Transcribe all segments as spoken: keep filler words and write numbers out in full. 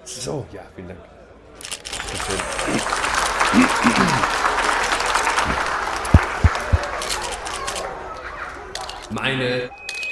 So, ja, vielen Dank. Meine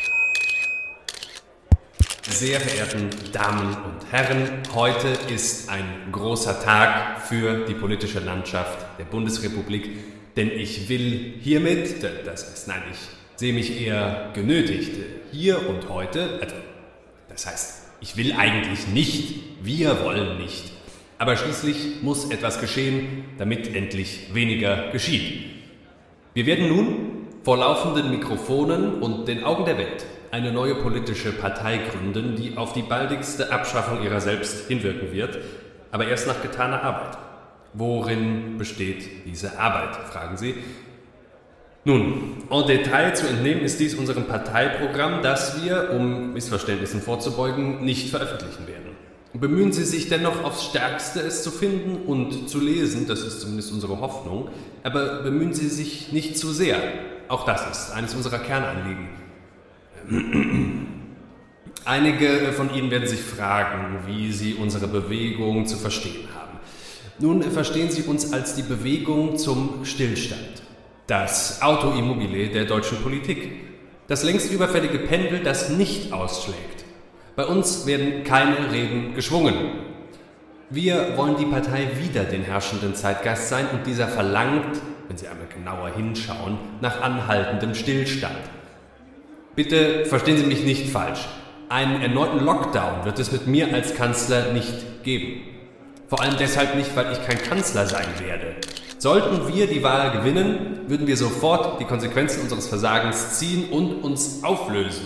sehr verehrten Damen und Herren, heute ist ein großer Tag für die politische Landschaft der Bundesrepublik, denn ich will hiermit, das heißt, nein, ich sehe mich eher genötigt, hier und heute, also das heißt, ich will eigentlich nicht, wir wollen nicht, aber schließlich muss etwas geschehen, damit endlich weniger geschieht. Wir werden nun vor laufenden Mikrofonen und den Augen der Welt eine neue politische Partei gründen, die auf die baldigste Abschaffung ihrer selbst hinwirken wird, aber erst nach getaner Arbeit. Worin besteht diese Arbeit, fragen Sie? Nun, en Detail zu entnehmen ist dies unserem Parteiprogramm, das wir, um Missverständnissen vorzubeugen, nicht veröffentlichen werden. Bemühen Sie sich dennoch aufs Stärkste, es zu finden und zu lesen, das ist zumindest unsere Hoffnung, aber bemühen Sie sich nicht zu sehr. Auch das ist eines unserer Kernanliegen. Einige von Ihnen werden sich fragen, wie Sie unsere Bewegung zu verstehen haben. Nun verstehen Sie uns als die Bewegung zum Stillstand, das Autoimmobile der deutschen Politik, das längst überfällige Pendel, das nicht ausschlägt. Bei uns werden keine Reden geschwungen. Wir wollen die Partei wider den herrschenden Zeitgeist sein und dieser verlangt, wenn Sie einmal genauer hinschauen, nach anhaltendem Stillstand. Bitte verstehen Sie mich nicht falsch. Einen erneuten Lockdown wird es mit mir als Kanzler nicht geben. Vor allem deshalb nicht, weil ich kein Kanzler sein werde. Sollten wir die Wahl gewinnen, würden wir sofort die Konsequenzen unseres Versagens ziehen und uns auflösen.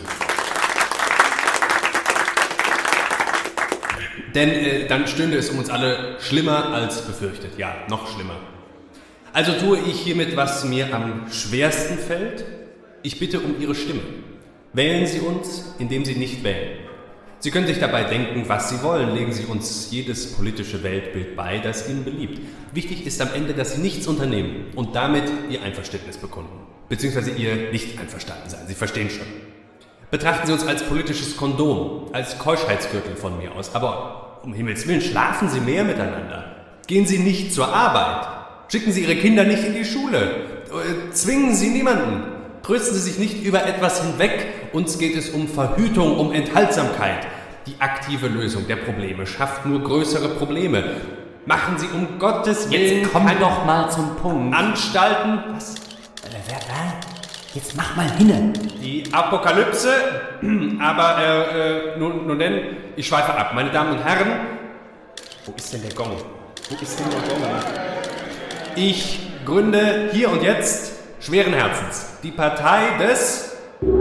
Denn äh, dann stünde es um uns alle schlimmer als befürchtet. Ja, noch schlimmer. Also tue ich hiermit, was mir am schwersten fällt. Ich bitte um Ihre Stimme. Wählen Sie uns, indem Sie nicht wählen. Sie können sich dabei denken, was Sie wollen. Legen Sie uns jedes politische Weltbild bei, das Ihnen beliebt. Wichtig ist am Ende, dass Sie nichts unternehmen und damit Ihr Einverständnis bekunden. Beziehungsweise Ihr Nicht-Einverstandensein. Sie verstehen schon. Betrachten Sie uns als politisches Kondom, als Keuschheitsgürtel von mir aus. Aber um Himmels Willen, schlafen Sie mehr miteinander. Gehen Sie nicht zur Arbeit. Schicken Sie Ihre Kinder nicht in die Schule. Zwingen Sie niemanden. Trösten Sie sich nicht über etwas hinweg. Uns geht es um Verhütung, um Enthaltsamkeit. Die aktive Lösung der Probleme schafft nur größere Probleme. Machen Sie um Gottes Willen Jetzt komm doch mal zum Punkt. Anstalten. Was? Jetzt mach mal hinne. Die Apokalypse. Aber äh, äh, nun, nun denn, ich schweife ab. Meine Damen und Herren, wo ist denn der Gong? Wo ist denn der Gong? Ich gründe hier und jetzt schweren Herzens die Partei des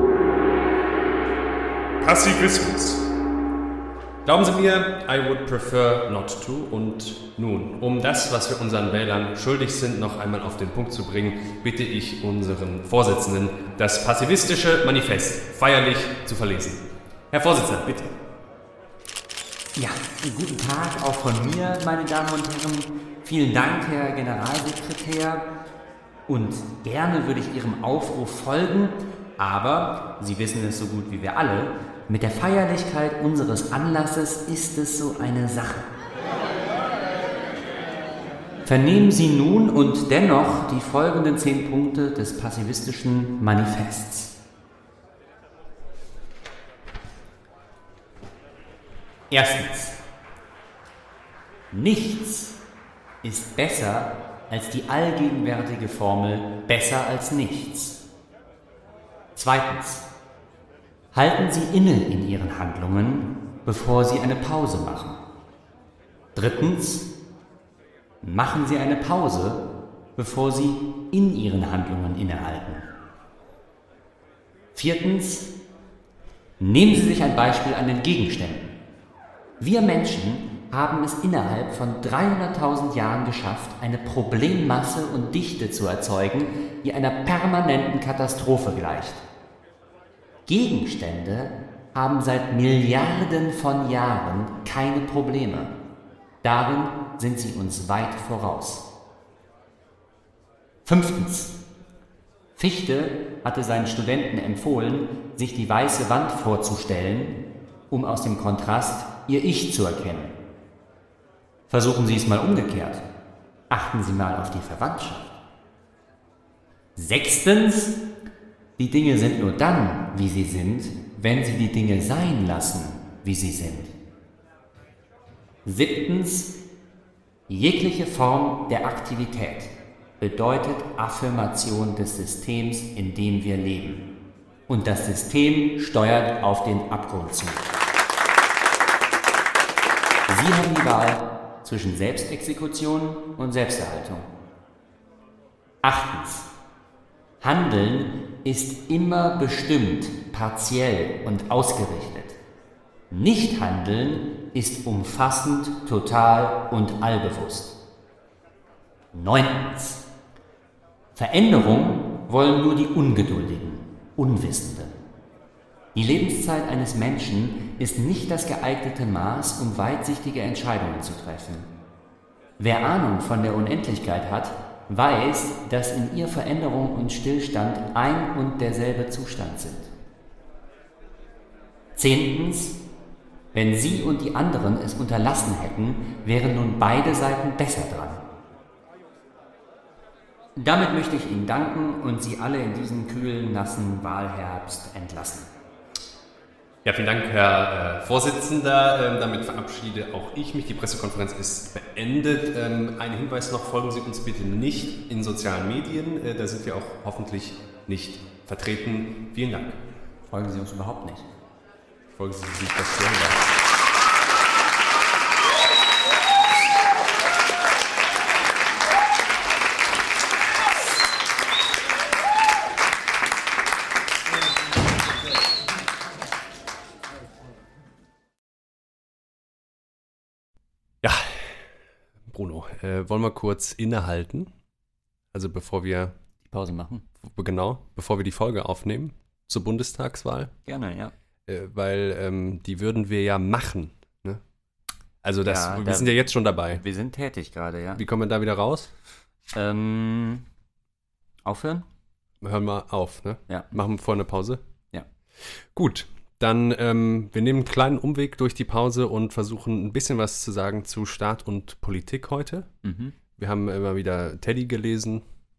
Passivismus. Glauben Sie mir, I would prefer not to. Und nun, um das, was wir unseren Wählern schuldig sind, noch einmal auf den Punkt zu bringen, bitte ich unseren Vorsitzenden, das passivistische Manifest feierlich zu verlesen. Herr Vorsitzender, bitte. Ja, guten Tag auch von mir, meine Damen und Herren. Vielen Dank, Herr Generalsekretär. Und gerne würde ich Ihrem Aufruf folgen, aber, Sie wissen es so gut wie wir alle, mit der Feierlichkeit unseres Anlasses ist es so eine Sache. Vernehmen Sie nun und dennoch die folgenden zehn Punkte des passivistischen Manifests. Erstens. Nichts ist besser als die allgegenwärtige Formel besser als nichts. Zweitens. Halten Sie inne in Ihren Handlungen, bevor Sie eine Pause machen. Drittens. Machen Sie eine Pause, bevor Sie in Ihren Handlungen innehalten. Viertens. Nehmen Sie sich ein Beispiel an den Gegenständen. Wir Menschen haben es innerhalb von dreihunderttausend Jahren geschafft, eine Problemmasse und Dichte zu erzeugen, die einer permanenten Katastrophe gleicht. Gegenstände haben seit Milliarden von Jahren keine Probleme. Darin sind sie uns weit voraus. Fünftens. Fichte hatte seinen Studenten empfohlen, sich die weiße Wand vorzustellen, um aus dem Kontrast ihr Ich zu erkennen. Versuchen Sie es mal umgekehrt. Achten Sie mal auf die Verwandtschaft. Sechstens, die Dinge sind nur dann, wie sie sind, wenn Sie die Dinge sein lassen, wie sie sind. Siebtens, jegliche Form der Aktivität bedeutet Affirmation des Systems, in dem wir leben. Und das System steuert auf den Abgrund zu. Sie haben die Wahl zwischen Selbstexekution und Selbsterhaltung. Achtens, Handeln ist immer bestimmt, partiell und ausgerichtet. Nichthandeln ist umfassend, total und allbewusst. Neuntens, Veränderung wollen nur die Ungeduldigen, Unwissenden. Die Lebenszeit eines Menschen ist nicht das geeignete Maß, um weitsichtige Entscheidungen zu treffen. Wer Ahnung von der Unendlichkeit hat, weiß, dass in ihr Veränderung und Stillstand ein und derselbe Zustand sind. Zehntens, wenn Sie und die anderen es unterlassen hätten, wären nun beide Seiten besser dran. Damit möchte ich Ihnen danken und Sie alle in diesen kühlen, nassen Wahlherbst entlassen. Ja, vielen Dank, Herr äh, Vorsitzender. Ähm, damit verabschiede auch ich mich. Die Pressekonferenz ist beendet. Ähm, ein Hinweis noch, folgen Sie uns bitte nicht in sozialen Medien. Äh, da sind wir auch hoffentlich nicht vertreten. Vielen Dank. Folgen Sie uns überhaupt nicht. Folgen Sie sich das selber. Ja, Bruno, äh, wollen wir kurz innehalten? Also bevor wir Die Pause machen? Genau, bevor wir die Folge aufnehmen zur Bundestagswahl. Gerne, ja. Äh, weil ähm, die würden wir ja machen. Ne? Also das, Ja, wir da- sind ja jetzt schon dabei. Wir sind tätig gerade, ja. Wie kommen wir da wieder raus? Ähm, aufhören? Hören wir auf, ne? Ja. Machen wir vorher eine Pause? Ja. Gut, dann ähm, wir nehmen einen kleinen Umweg durch die Pause und versuchen ein bisschen was zu sagen zu Staat und Politik heute. Mhm. Wir haben immer wieder Teddy gelesen,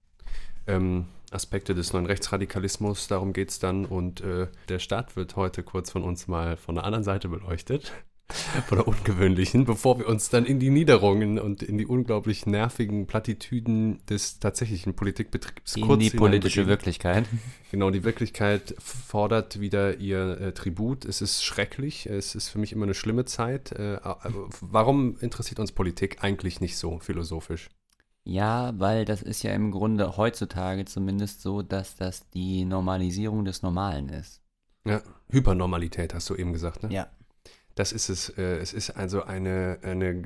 ähm, Aspekte des neuen Rechtsradikalismus, darum geht es dann. Und äh, der Staat wird heute kurz von uns mal von der anderen Seite beleuchtet, von der ungewöhnlichen, bevor wir uns dann in die Niederungen und in die unglaublich nervigen Plattitüden des tatsächlichen Politikbetriebs In kurz die politische hineinbegeben. Wirklichkeit. Genau, die Wirklichkeit fordert wieder ihr äh, Tribut. Es ist schrecklich, es ist für mich immer eine schlimme Zeit. Äh, aber warum interessiert uns Politik eigentlich nicht so philosophisch? Ja, weil das ist ja im Grunde heutzutage zumindest so, dass das die Normalisierung des Normalen ist. Ja, Hypernormalität hast du eben gesagt, ne? Ja. Das ist es. Äh, es ist also eine, eine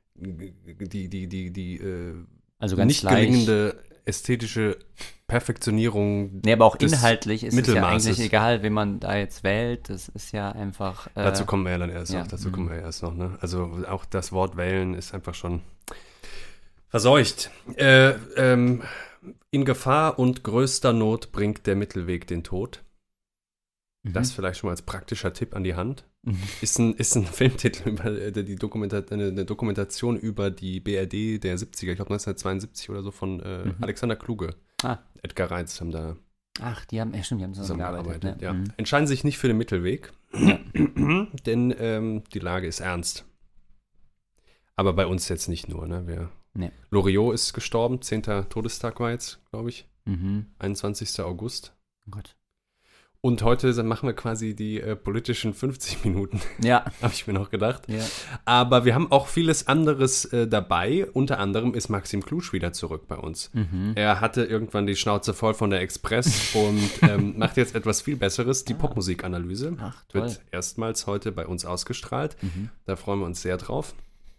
die, die, die, die äh, Also ganz nicht leicht. gelingende ästhetische Perfektionierung. Nee, aber auch des inhaltlich ist es ja Mittelmaßes. eigentlich egal, wen man da jetzt wählt. Das ist ja einfach. Äh, Dazu kommen wir ja dann erst ja, noch. Dazu mhm. kommen wir ja erst noch. Ne? Also auch das Wort wählen ist einfach schon verseucht. Äh, ähm, in Gefahr und größter Not bringt der Mittelweg den Tod. mhm. Das vielleicht schon mal als praktischer Tipp an die Hand. Mhm. Ist ein, ist ein Filmtitel über äh, die Dokumenta- eine, eine Dokumentation über die B R D der siebziger, ich glaube neunzehnhundertzweiundsiebzig oder so, von äh, Mhm. Alexander Kluge. Ah. Edgar Reitz haben da Ach, die haben, ja stimmt, die haben zusammengearbeitet. zusammengearbeitet. Ne? Ja. Mhm. Entscheiden sich nicht für den Mittelweg, denn ähm, die Lage ist ernst. Aber bei uns jetzt nicht nur. Ne? Wir, Nee. Loriot ist gestorben, zehnter Todestag war jetzt, glaube ich, Mhm. einundzwanzigster August. Oh Gott. Und heute machen wir quasi die äh, politischen fünfzig Minuten, Ja. habe ich mir noch gedacht. ja. Aber wir haben auch vieles anderes äh, dabei. Unter anderem ist Maxim Klusch wieder zurück bei uns. Mhm. Er hatte irgendwann die Schnauze voll von der Express und ähm, macht jetzt etwas viel Besseres. Die Ah. Popmusikanalyse Ach, toll. wird erstmals heute bei uns ausgestrahlt. Mhm. Da freuen wir uns sehr drauf.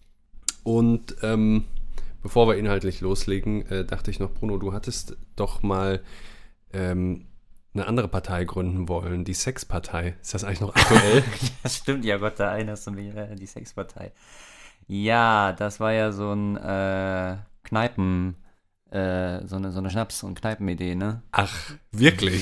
Und ähm, bevor wir inhaltlich loslegen, äh, dachte ich noch, Bruno, du hattest doch mal ähm, eine andere Partei gründen wollen, die Sexpartei. Ist das eigentlich noch aktuell? Das stimmt, ja Gott, da erinnerst du mich, äh, die Sexpartei. Ja, das war ja so ein äh, Kneipen, äh, so eine, so eine Schnaps- und Kneipenidee, ne? Ach, wirklich?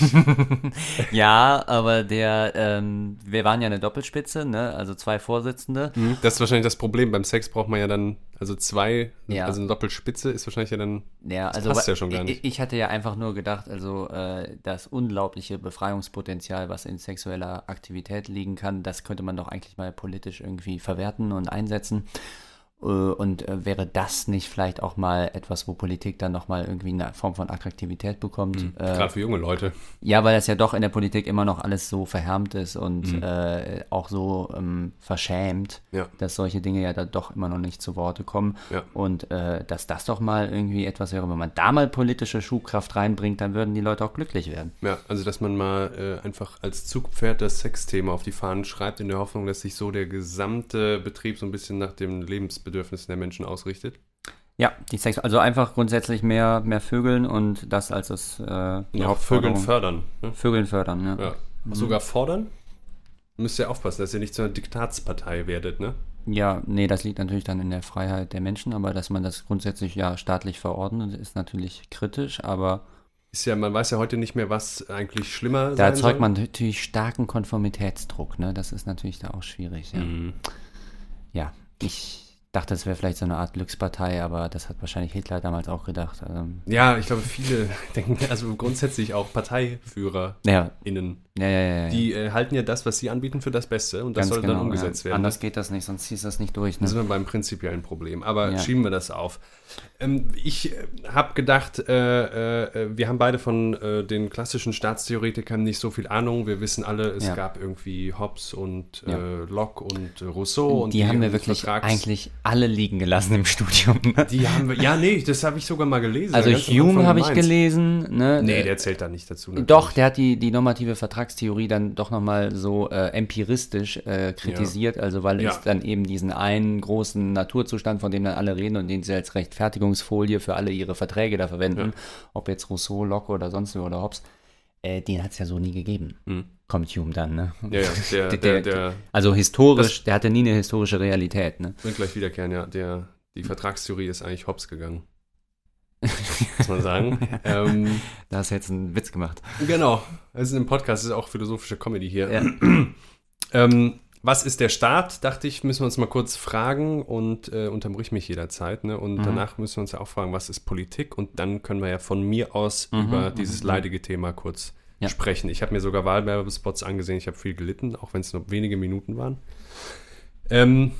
Ja, aber der, ähm, wir waren ja eine Doppelspitze, ne? Also zwei Vorsitzende. Mhm. Das ist wahrscheinlich das Problem. Beim Sex braucht man ja dann, also zwei, Ja. also eine Doppelspitze ist wahrscheinlich ja dann, Ja, das also passt wa- ja schon gar nicht. Ich, ich hatte ja einfach nur gedacht, also äh, das unglaubliche Befreiungspotenzial, was in sexueller Aktivität liegen kann, das könnte man doch eigentlich mal politisch irgendwie verwerten und einsetzen. Äh, Und äh, wäre das nicht vielleicht auch mal etwas, wo Politik dann nochmal irgendwie eine Form von Attraktivität bekommt? Mhm. Äh, Gerade für junge Leute. Ja, weil das ja doch in der Politik immer noch alles so verhärmt ist und Mhm. äh, auch so ähm, verschämt, Ja. dass solche Dinge ja da doch immer noch nicht zu Worte kommen. Ja. Und äh, dass das doch mal irgendwie etwas wäre, wenn man da mal politische Schubkraft reinbringt, dann würden die Leute auch glücklich werden. Ja, also dass man mal äh, einfach als Zugpferd das Sexthema auf die Fahnen schreibt, in der Hoffnung, dass sich so der gesamte Betrieb so ein bisschen nach den Lebensbedürfnissen der Menschen ausrichtet. Ja, die Sex, also einfach grundsätzlich mehr, mehr Vögeln und das als das äh, die Und auch Vögeln Hauptforderung. fördern. Ne? Vögeln fördern, ja. Ja. Auch sogar fordern? Müsst ihr aufpassen, dass ihr nicht zu einer Diktatspartei werdet, ne? Ja, nee, das liegt natürlich dann in der Freiheit der Menschen, aber dass man das grundsätzlich ja staatlich verordnet, ist natürlich kritisch, aber Ist ja, man weiß ja heute nicht mehr, was eigentlich schlimmer da sein erzeugt soll. man natürlich starken Konformitätsdruck, ne? Das ist natürlich da auch schwierig, ja. Mhm. Ja, ich dachte, es wäre vielleicht so eine Art Glückspartei, aber das hat wahrscheinlich Hitler damals auch gedacht. Ähm, Ja, ich glaube, viele denken, also grundsätzlich auch ParteiführerInnen, ja, ja, ja, ja, ja. die äh, halten ja das, was sie anbieten, für das Beste und das Ganz soll genau, dann umgesetzt ja. werden. Anders geht das nicht, sonst ziehst du das nicht durch, Da sind ne? wir beim prinzipiellen Problem. Aber Ja. schieben wir das auf. Ähm, ich äh, habe gedacht, äh, äh, wir haben beide von äh, den klassischen Staatstheoretikern nicht so viel Ahnung. Wir wissen alle, es Ja. gab irgendwie Hobbes und äh, Ja. Locke und äh, Rousseau. Und Die haben wir und wirklich Vertrags- eigentlich alle liegen gelassen im Studium. Ne? Die haben wir, ja, nee, das habe ich sogar mal gelesen. Also ganz am Hume Anfang habe ich Mainz. gelesen. Ne? Nee, der zählt da nicht dazu. natürlich. Doch, der hat die, die normative Vertragstheorie dann doch nochmal so äh, empiristisch äh, kritisiert, also weil Ja. es dann eben diesen einen großen Naturzustand, von dem dann alle reden und den sie als Rechtfertigungsfolie für alle ihre Verträge da verwenden, Ja. ob jetzt Rousseau, Locke oder sonst wer oder Hobbes, äh, den hat es ja so nie gegeben. Mhm. Kommt Hume dann, ne? Ja, ja, der, Der- der, der- der, Also historisch, der hatte nie eine historische Realität, ne? will gleich wiederkehren, ja. Der, die Vertragstheorie ist eigentlich Hobbes gegangen. Muss man sagen. ähm, Da hast du jetzt einen Witz gemacht. Genau, es ist im Podcast, es ist auch philosophische Comedy hier. Ja. Ähm, was ist der Staat, dachte ich, müssen wir uns mal kurz fragen und äh, unterbrich mich jederzeit. Ne? Und Mhm. danach müssen wir uns ja auch fragen, was ist Politik? Und dann können wir ja von mir aus Mhm, über mhm, dieses mhm. leidige Thema kurz Ja. sprechen. Ich habe mir sogar Wahlwerbespots angesehen, ich habe viel gelitten, auch wenn es nur wenige Minuten waren. Ähm,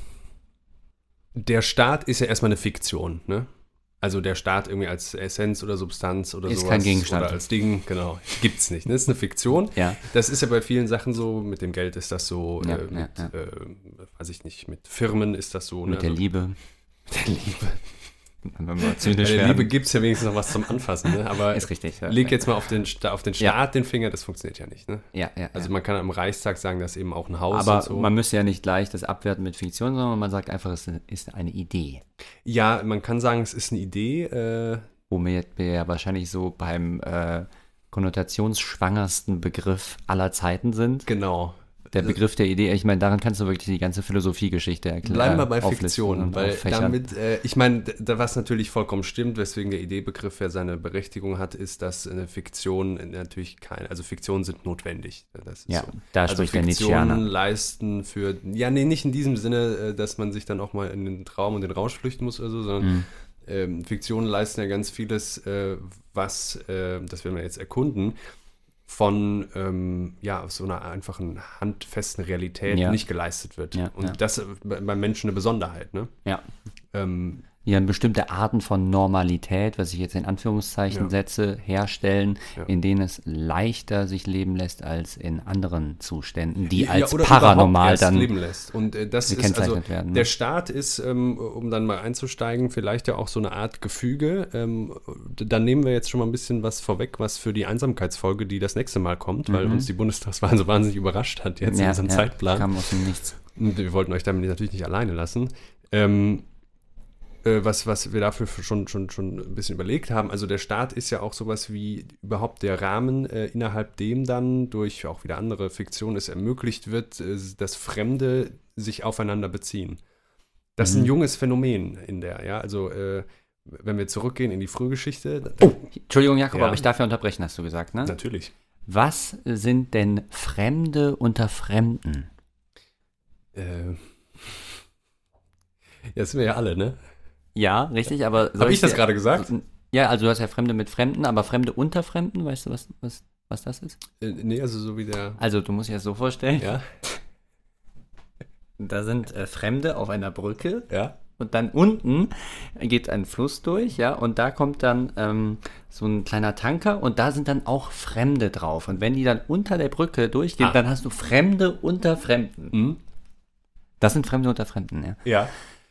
der Staat ist ja erstmal eine Fiktion, ne? Also der Staat irgendwie als Essenz oder Substanz oder Ist sowas. kein Gegenstand. Oder als Ding, genau. Gibt's nicht. Ne? Das ist eine Fiktion. Ja. Das ist ja bei vielen Sachen so, mit dem Geld ist das so, Ja, äh, ja, mit, ja. Äh, weiß ich nicht, mit Firmen ist das so. Mit ne? der Also, Liebe. mit der Liebe. Wenn wir Bei zynisch der werden. Liebe gibt es ja wenigstens noch was zum Anfassen, ne? Aber Ist richtig. Ja. leg jetzt mal auf den, Sta- auf den Ja. Staat den Finger, das funktioniert ja nicht. Ne? Ja, ja, Also ja. man kann am Reichstag sagen, dass eben auch ein Haus Aber und so. man müsste ja nicht gleich das abwerten mit Fiktion, sondern man sagt einfach, es ist eine Idee. Ja, man kann sagen, es ist eine Idee. Äh, Womit wir ja wahrscheinlich so beim äh, konnotationsschwangersten Begriff aller Zeiten sind. genau. Der Begriff der Idee, ich meine, daran kannst du wirklich die ganze Philosophiegeschichte erklären. Bleiben wir bei auflisten Fiktion, und weil auffächern. damit, äh, ich meine, da was natürlich vollkommen stimmt, weswegen der Ideebegriff ja seine Berechtigung hat, ist, dass eine Fiktion natürlich keine, also Fiktionen sind notwendig. Das ist Ja, so. da Also spricht der Fiktionen Nietzscheaner. leisten leisten für, ja, nee, nicht in diesem Sinne, äh, dass man sich dann auch mal in den Traum und den Rausch flüchten muss oder so, sondern Mhm. ähm, Fiktionen leisten ja ganz vieles, äh, was, äh, das werden wir jetzt erkunden, von ähm, ja, so einer einfachen, handfesten Realität Ja. nicht geleistet wird. Ja, und ja. das äh, bei- beim Menschen eine Besonderheit, ne? Ja. Ähm, Ja, bestimmte Arten von Normalität, was ich jetzt in Anführungszeichen Ja. setze, herstellen, Ja. in denen es leichter sich leben lässt als in anderen Zuständen, die ja, als oder paranormal überhaupt erst dann leben lässt. Und äh, das ist gekennzeichnet also, werden, ne? der Staat ist, ähm, um dann mal einzusteigen, vielleicht ja auch so eine Art Gefüge. Ähm, dann nehmen wir jetzt schon mal ein bisschen was vorweg, was für die Einsamkeitsfolge, die das nächste Mal kommt, weil Mhm. uns die Bundestagswahl so wahnsinnig überrascht hat jetzt in ja, unserem ja, Zeitplan. kam aus dem Nichts. Und wir wollten euch damit natürlich nicht alleine lassen. Ähm, äh, was, was wir dafür schon, schon, schon ein bisschen überlegt haben. Also der Staat ist ja auch sowas wie überhaupt der Rahmen, äh, innerhalb dem dann durch auch wieder andere Fiktionen es ermöglicht wird, äh, dass Fremde sich aufeinander beziehen. Das ist ein Mhm. junges Phänomen in der, ja, also äh, wenn wir zurückgehen in die Frühgeschichte. Dann, Oh, Entschuldigung, Jakob, Ja. aber ich darf ja unterbrechen, hast du gesagt, ne? Natürlich. Was sind denn Fremde unter Fremden? Äh, ja, das sind wir ja alle, ne? Ja, richtig, aber... soll Habe ich das dir- gerade gesagt? Ja, also du hast ja Fremde mit Fremden, aber Fremde unter Fremden, weißt du, was, was, was das ist? Äh, nee, also so wie der. Also du musst dir das so vorstellen, Ja, da sind äh, Fremde auf einer Brücke ja. und dann unten geht ein Fluss durch, ja, und da kommt dann ähm, so ein kleiner Tanker und da sind dann auch Fremde drauf. Und wenn die dann unter der Brücke durchgehen, Ah. dann hast du Fremde unter Fremden. Mhm. Das sind Fremde unter Fremden, ja. Ja.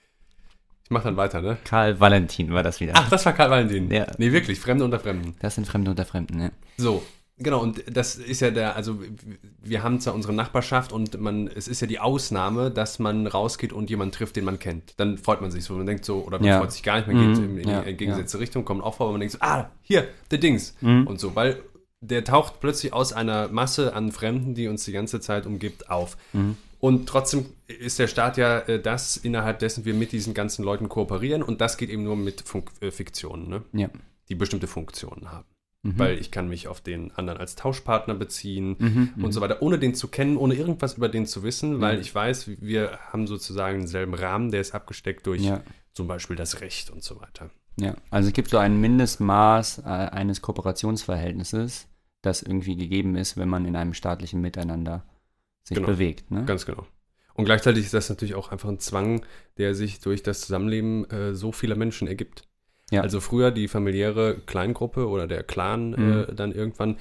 Ich mach dann weiter, ne? Karl Valentin war das wieder. Ach, das war Karl Valentin. Ja. Nee, wirklich, Fremde unter Fremden. Das sind Fremde unter Fremden, ja. So, genau, und das ist ja der, also wir haben zwar unsere Nachbarschaft und man, es ist ja die Ausnahme, dass man rausgeht und jemanden trifft, den man kennt. Dann freut man sich so, man denkt so, oder man Ja. freut sich gar nicht, man geht Mhm, in, in ja, die entgegengesetzte Richtung, kommt auch vor, aber man denkt so, ah, hier, der Dings. Mhm. Und so, weil der taucht plötzlich aus einer Masse an Fremden, die uns die ganze Zeit umgibt, auf. Mhm. Und trotzdem ist der Staat ja äh, das, innerhalb dessen wir mit diesen ganzen Leuten kooperieren und das geht eben nur mit Funk äh, Fiktionen, ne? Ja. Die bestimmte Funktionen haben. Mhm. Weil ich kann mich auf den anderen als Tauschpartner beziehen Mhm, und mhm. so weiter, ohne den zu kennen, ohne irgendwas über den zu wissen, weil ich weiß, wir haben sozusagen denselben Rahmen, der ist abgesteckt durch Ja. zum Beispiel das Recht und so weiter. Ja, also es gibt so ein Mindestmaß äh, eines Kooperationsverhältnisses, das irgendwie gegeben ist, wenn man in einem staatlichen Miteinander sich Genau. bewegt. Ne? Ganz genau. Und gleichzeitig ist das natürlich auch einfach ein Zwang, der sich durch das Zusammenleben äh, so vieler Menschen ergibt. Ja. Also früher die familiäre Kleingruppe oder der Clan Mhm. äh, dann irgendwann,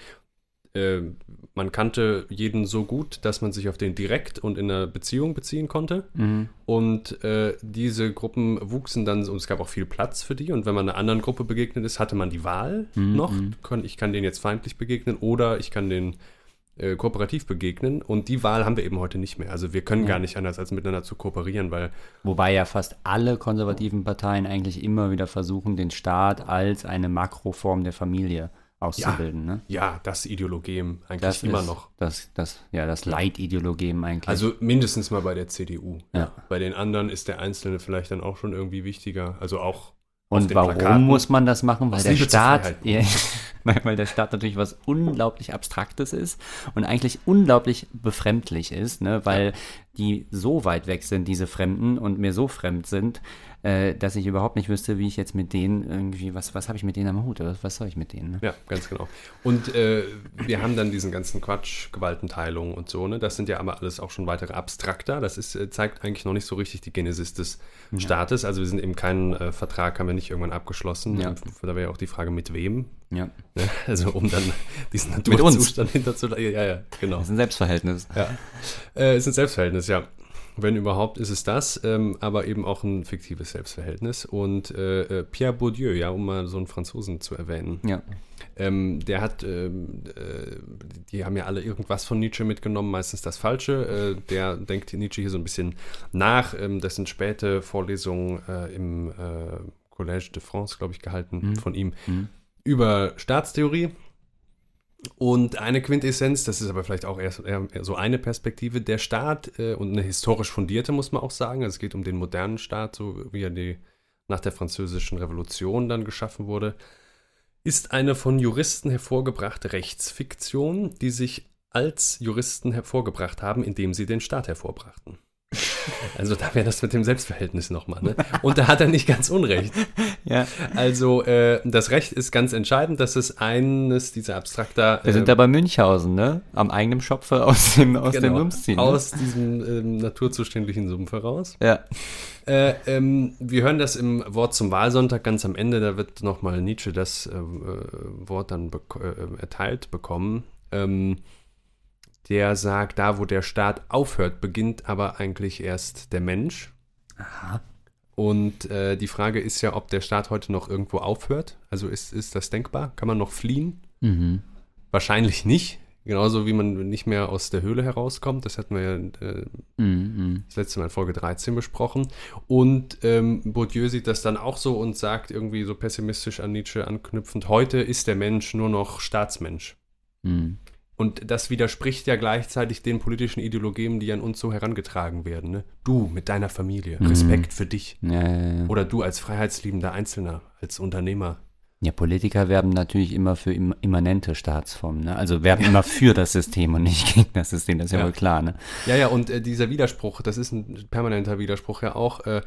äh, man kannte jeden so gut, dass man sich auf den direkt und in einer Beziehung beziehen konnte. Mhm. Und äh, diese Gruppen wuchsen dann, und es gab auch viel Platz für die. Und wenn man einer anderen Gruppe begegnet ist, hatte man die Wahl Mhm, noch. mhm. Kon- Ich kann denen jetzt feindlich begegnen oder ich kann denen äh, kooperativ begegnen. Und die Wahl haben wir eben heute nicht mehr. Also wir können Ja. gar nicht anders, als miteinander zu kooperieren, weil Wobei ja fast alle konservativen Parteien eigentlich immer wieder versuchen, den Staat als eine Makroform der Familie auszubilden. Ne? ja, das Ideologem eigentlich Das immer ist noch. Das, das, ja, das Leitideologem eigentlich. Also mindestens mal bei der C D U. Ja. Bei den anderen ist der Einzelne vielleicht dann auch schon irgendwie wichtiger. Also auch auf Und den warum Plakaten. muss man das machen? Weil Aus der Liebe zur Staat, Freiheit. ja, nein, weil der Staat natürlich was unglaublich Abstraktes ist und eigentlich unglaublich befremdlich ist, ne? Weil die so weit weg sind, diese Fremden, und mir so fremd sind, äh, dass ich überhaupt nicht wüsste, wie ich jetzt mit denen irgendwie, was, was habe ich mit denen am Hut? Was, was soll ich mit denen? Ne? Ja, ganz genau. Und äh, wir haben dann diesen ganzen Quatsch, Gewaltenteilung und so, ne? Das sind ja aber alles auch schon weitere Abstrakter. Das ist, äh, zeigt eigentlich noch nicht so richtig die Genesis des Staates. Also wir sind eben keinen äh, Vertrag, haben wir nicht irgendwann abgeschlossen. Ja. Da wäre ja auch die Frage, mit wem? Ja, Ne? Also um dann diesen uns. Naturzustand hinterzulassen. Ja, ja, genau. das ist ein Selbstverhältnis. Ja. Äh, es ist ein Selbstverhältnis, ja. Wenn überhaupt, ist es das, ähm, aber eben auch ein fiktives Selbstverhältnis. Und äh, äh, Pierre Bourdieu, ja, um mal so einen Franzosen zu erwähnen, Ja. ähm, der hat, ähm, äh, die haben ja alle irgendwas von Nietzsche mitgenommen, meistens das Falsche. Äh, der denkt Nietzsche hier so ein bisschen nach. Ähm, das sind späte Vorlesungen äh, im äh, Collège de France, glaube ich, gehalten Mhm. von ihm Mhm. über Staatstheorie. Und eine Quintessenz, das ist aber vielleicht auch erst eher, eher so eine Perspektive, der Staat äh, und eine historisch fundierte, muss man auch sagen. Also es geht um den modernen Staat, so wie er die, nach der Französischen Revolution dann geschaffen wurde, ist eine von Juristen hervorgebrachte Rechtsfiktion, die sich als Juristen hervorgebracht haben, indem sie den Staat hervorbrachten. Also da wäre das mit dem Selbstverhältnis nochmal, ne? Und da hat er nicht ganz unrecht. Ja. Also äh, das Recht ist ganz entscheidend, das ist eines dieser abstrakter... Wir sind da bei Münchhausen, ne? Am eigenen Schopfe aus dem, aus dem Sumpf ziehen. Ne? Aus diesem ähm, naturzuständigen Sumpf heraus. Ja. Äh, ähm, wir hören das im Wort zum Wahlsonntag ganz am Ende, da wird nochmal Nietzsche das äh, Wort dann bek- äh, erteilt bekommen. Ähm, der sagt, da wo der Staat aufhört, beginnt aber eigentlich erst der Mensch. Aha. Und äh, die Frage ist ja, ob der Staat heute noch irgendwo aufhört. Also ist, ist das denkbar? Kann man noch fliehen? Mhm. Wahrscheinlich nicht. Genauso wie man nicht mehr aus der Höhle herauskommt. Das hatten wir ja äh, Mhm. das letzte Mal in Folge dreizehn besprochen. Und ähm, Bourdieu sieht das dann auch so und sagt irgendwie so pessimistisch an Nietzsche anknüpfend, heute ist der Mensch nur noch Staatsmensch. Mhm. Und das widerspricht ja gleichzeitig den politischen Ideologien, die an uns so herangetragen werden. Ne? Du mit deiner Familie, mhm. Respekt für dich. Ja, ja, ja. Oder du als freiheitsliebender Einzelner, als Unternehmer. Ja, Politiker werben natürlich immer für im, immanente Staatsformen. Ne? Also werben immer für das System und nicht gegen das System, das ist ja, ja wohl klar. Ne? Ja, ja, und äh, dieser Widerspruch, das ist ein permanenter Widerspruch ja auch. Äh,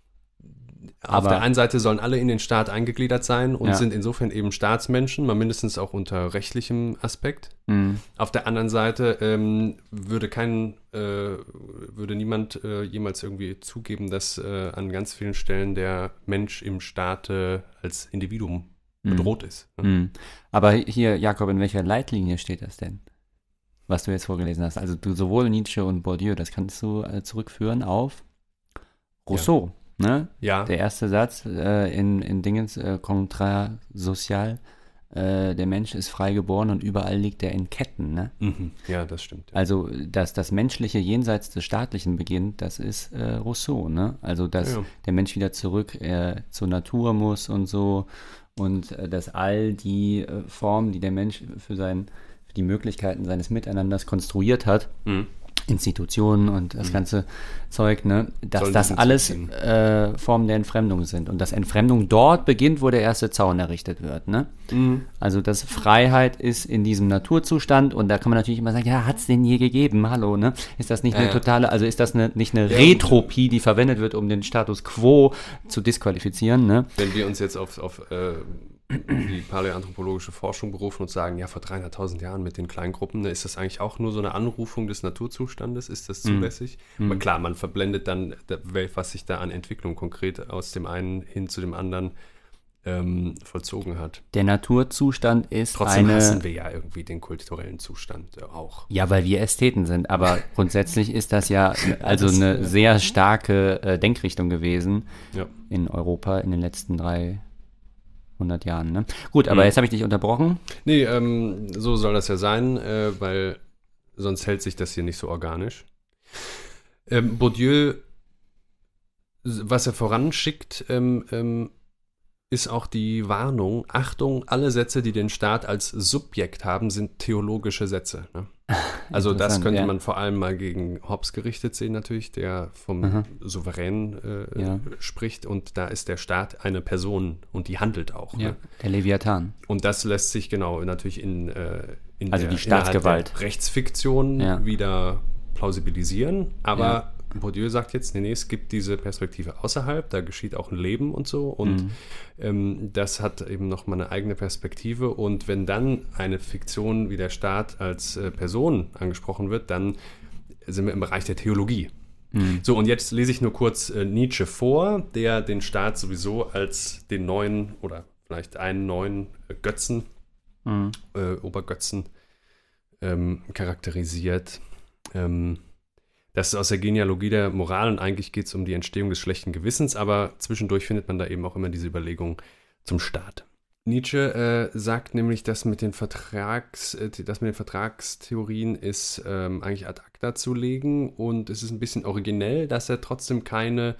Auf Aber, der einen Seite sollen alle in den Staat eingegliedert sein und ja. sind insofern eben Staatsmenschen, mal mindestens auch unter rechtlichem Aspekt. Mhm. Auf der anderen Seite ähm, würde kein, äh, würde niemand äh, jemals irgendwie zugeben, dass äh, an ganz vielen Stellen der Mensch im Staate als Individuum mhm. bedroht ist. Ne? Mhm. Aber hier, Jakob, in welcher Leitlinie steht das denn, was du jetzt vorgelesen hast? Also du sowohl Nietzsche und Bourdieu, das kannst du äh, zurückführen auf Rousseau. Ja. Ne? Ja. Der erste Satz äh, in, in Dingens äh, Contrat social, äh, der Mensch ist frei geboren und überall liegt er in Ketten. Ne? Mhm. Ja, das stimmt. Ja. Also, dass das Menschliche jenseits des Staatlichen beginnt, das ist äh, Rousseau. Ne? Also, dass ja. der Mensch wieder zurück äh, zur Natur muss und so und äh, dass all die äh, Formen, die der Mensch für, sein, für die Möglichkeiten seines Miteinanders konstruiert hat, mhm. Institutionen und das mhm. ganze Zeug, ne, dass Sollen das alles äh, Formen der Entfremdung sind und dass Entfremdung dort beginnt, wo der erste Zaun errichtet wird, ne? Mhm. Also dass Freiheit ist in diesem Naturzustand und da kann man natürlich immer sagen, ja, hat es den je gegeben, hallo, ne? Ist das nicht ja, eine totale, also ist das eine, nicht eine ja, Retropie, die verwendet wird, um den Status quo zu disqualifizieren, ne? Wenn wir uns jetzt auf, auf äh die paläoanthropologische Forschung berufen und sagen, ja, vor dreihunderttausend Jahren mit den Kleingruppen, ne, ist das eigentlich auch nur so eine Anrufung des Naturzustandes? Ist das zulässig? Mhm. Aber klar, man verblendet dann, was sich da an Entwicklung konkret aus dem einen hin zu dem anderen ähm, vollzogen hat. Der Naturzustand ist Trotzdem eine... hassen wir ja irgendwie den kulturellen Zustand äh, auch. Ja, weil wir Ästheten sind, aber grundsätzlich ist das ja also eine sehr starke äh, Denkrichtung gewesen ja. in Europa in den letzten drei hundert Jahren, ne? Gut, aber mhm. jetzt habe ich dich unterbrochen. Nee, ähm, so soll das ja sein, äh, weil sonst hält sich das hier nicht so organisch. Ähm, Bourdieu, was er voranschickt, ähm, ähm, ist auch die Warnung, Achtung, alle Sätze, die den Staat als Subjekt haben, sind theologische Sätze. Ne? Also das könnte ja. man vor allem mal gegen Hobbes gerichtet sehen natürlich, der vom Aha. Souverän äh, ja. spricht und da ist der Staat eine Person und die handelt auch. Ja, ne? Der Leviathan. Und das lässt sich genau natürlich in, äh, in also der, die Staatsgewalt. Der Rechtsfiktion ja. wieder plausibilisieren, aber ja. Bourdieu sagt jetzt, nee, nee, es gibt diese Perspektive außerhalb, da geschieht auch ein Leben und so und mhm. ähm, das hat eben nochmal eine eigene Perspektive und wenn dann eine Fiktion wie der Staat als äh, Person angesprochen wird, dann sind wir im Bereich der Theologie. Mhm. So, und jetzt lese ich nur kurz äh, Nietzsche vor, der den Staat sowieso als den neuen oder vielleicht einen neuen äh, Götzen, mhm. äh, Obergötzen ähm, charakterisiert. Ähm, Das ist aus der Genealogie der Moral und eigentlich geht es um die Entstehung des schlechten Gewissens, aber zwischendurch findet man da eben auch immer diese Überlegung zum Staat. Nietzsche äh, sagt nämlich, dass mit den, Vertrags, äh, das mit den Vertragstheorien ist ähm, eigentlich ad acta zu legen und es ist ein bisschen originell, dass er trotzdem keine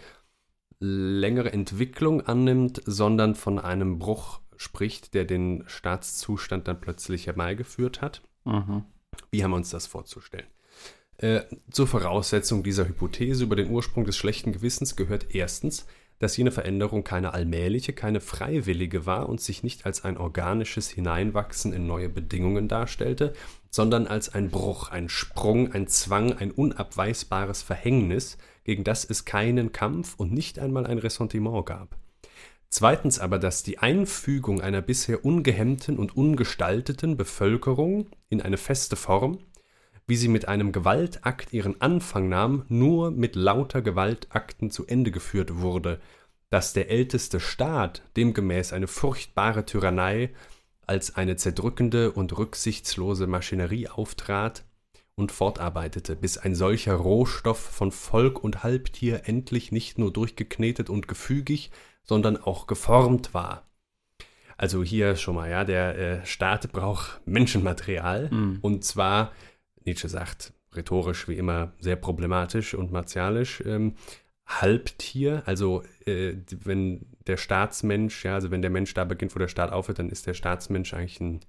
längere Entwicklung annimmt, sondern von einem Bruch spricht, der den Staatszustand dann plötzlich herbeigeführt hat. Mhm. Wie haben wir uns das vorzustellen? Äh, zur Voraussetzung dieser Hypothese über den Ursprung des schlechten Gewissens gehört erstens, dass jene Veränderung keine allmähliche, keine freiwillige war und sich nicht als ein organisches Hineinwachsen in neue Bedingungen darstellte, sondern als ein Bruch, ein Sprung, ein Zwang, ein unabweisbares Verhängnis, gegen das es keinen Kampf und nicht einmal ein Ressentiment gab. Zweitens aber, dass die Einfügung einer bisher ungehemmten und ungestalteten Bevölkerung in eine feste Form, wie sie mit einem Gewaltakt ihren Anfang nahm, nur mit lauter Gewaltakten zu Ende geführt wurde, dass der älteste Staat demgemäß eine furchtbare Tyrannei als eine zerdrückende und rücksichtslose Maschinerie auftrat und fortarbeitete, bis ein solcher Rohstoff von Volk und Halbtier endlich nicht nur durchgeknetet und gefügig, sondern auch geformt war. Also hier schon mal, ja, der äh, Staat braucht Menschenmaterial mhm. und zwar Nietzsche sagt, rhetorisch wie immer sehr problematisch und martialisch, ähm, Halbtier, also äh, wenn der Staatsmensch, ja, also wenn der Mensch da beginnt, wo der Staat aufhört, dann ist der Staatsmensch eigentlich ein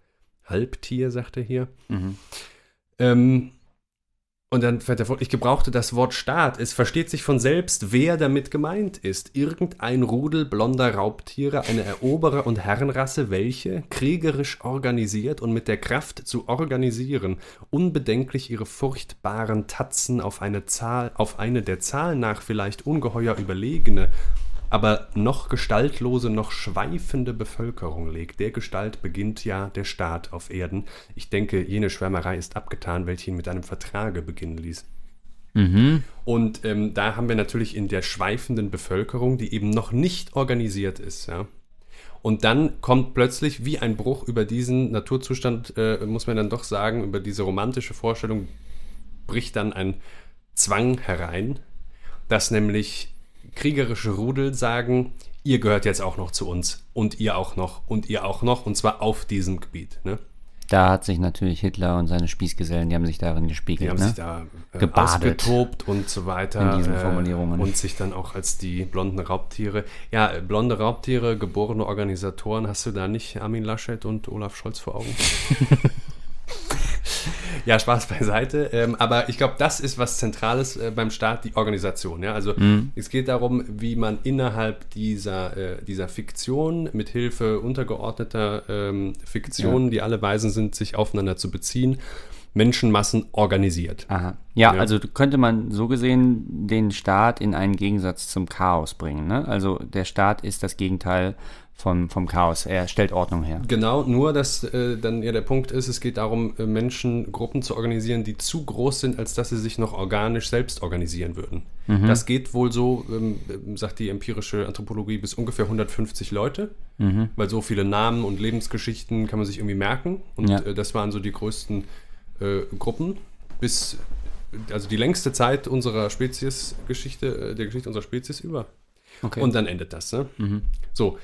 Halbtier, sagt er hier. Mhm. Ähm, und dann fährt er fort, ich gebrauchte das Wort Staat. Es versteht sich von selbst, wer damit gemeint ist. Irgendein Rudel blonder Raubtiere, eine Eroberer- und Herrenrasse, welche, kriegerisch organisiert und mit der Kraft zu organisieren, unbedenklich ihre furchtbaren Tatzen auf eine Zahl, auf eine der Zahl nach vielleicht ungeheuer überlegene, aber noch gestaltlose, noch schweifende Bevölkerung legt. Der Gestalt beginnt ja der Staat auf Erden. Ich denke, jene Schwärmerei ist abgetan, welche ihn mit einem Vertrage beginnen ließ. Mhm. Und ähm, da haben wir natürlich in der schweifenden Bevölkerung, die eben noch nicht organisiert ist, ja. Und dann kommt plötzlich wie ein Bruch über diesen Naturzustand, äh, muss man dann doch sagen, über diese romantische Vorstellung bricht dann ein Zwang herein, dass nämlich kriegerische Rudel sagen, ihr gehört jetzt auch noch zu uns und ihr auch noch und ihr auch noch und zwar auf diesem Gebiet. Ne? Da hat sich natürlich Hitler und seine Spießgesellen, die haben sich darin gespiegelt. Die haben ne? sich da äh, gebadet ausgetobt und so weiter. in diesen Formulierungen. Äh, und sich dann auch als die blonden Raubtiere, ja, äh, blonde Raubtiere, geborene Organisatoren, hast du da nicht Armin Laschet und Olaf Scholz vor Augen? Ja, Spaß beiseite. Ähm, aber ich glaube, das ist was Zentrales äh, beim Staat, die Organisation. Ja? Also mhm. es geht darum, wie man innerhalb dieser, äh, dieser Fiktion mit Hilfe untergeordneter ähm, Fiktionen, ja. die alle weisen sind, sich aufeinander zu beziehen, Menschenmassen organisiert. Aha. Ja, ja, also könnte man so gesehen den Staat in einen Gegensatz zum Chaos bringen. Ne? Also der Staat ist das Gegenteil vom, vom Chaos. Er stellt Ordnung her. Genau, nur dass äh, dann ja der Punkt ist, es geht darum, äh, Menschengruppen zu organisieren, die zu groß sind, als dass sie sich noch organisch selbst organisieren würden. Mhm. Das geht wohl so, ähm, sagt die empirische Anthropologie, bis ungefähr hundertfünfzig Leute, mhm. weil so viele Namen und Lebensgeschichten kann man sich irgendwie merken. Und ja. äh, das waren so die größten äh, Gruppen, bis, also die längste Zeit unserer Speziesgeschichte, äh, der Geschichte unserer Spezies über. Okay. Und dann endet das. Ne? Mhm. So.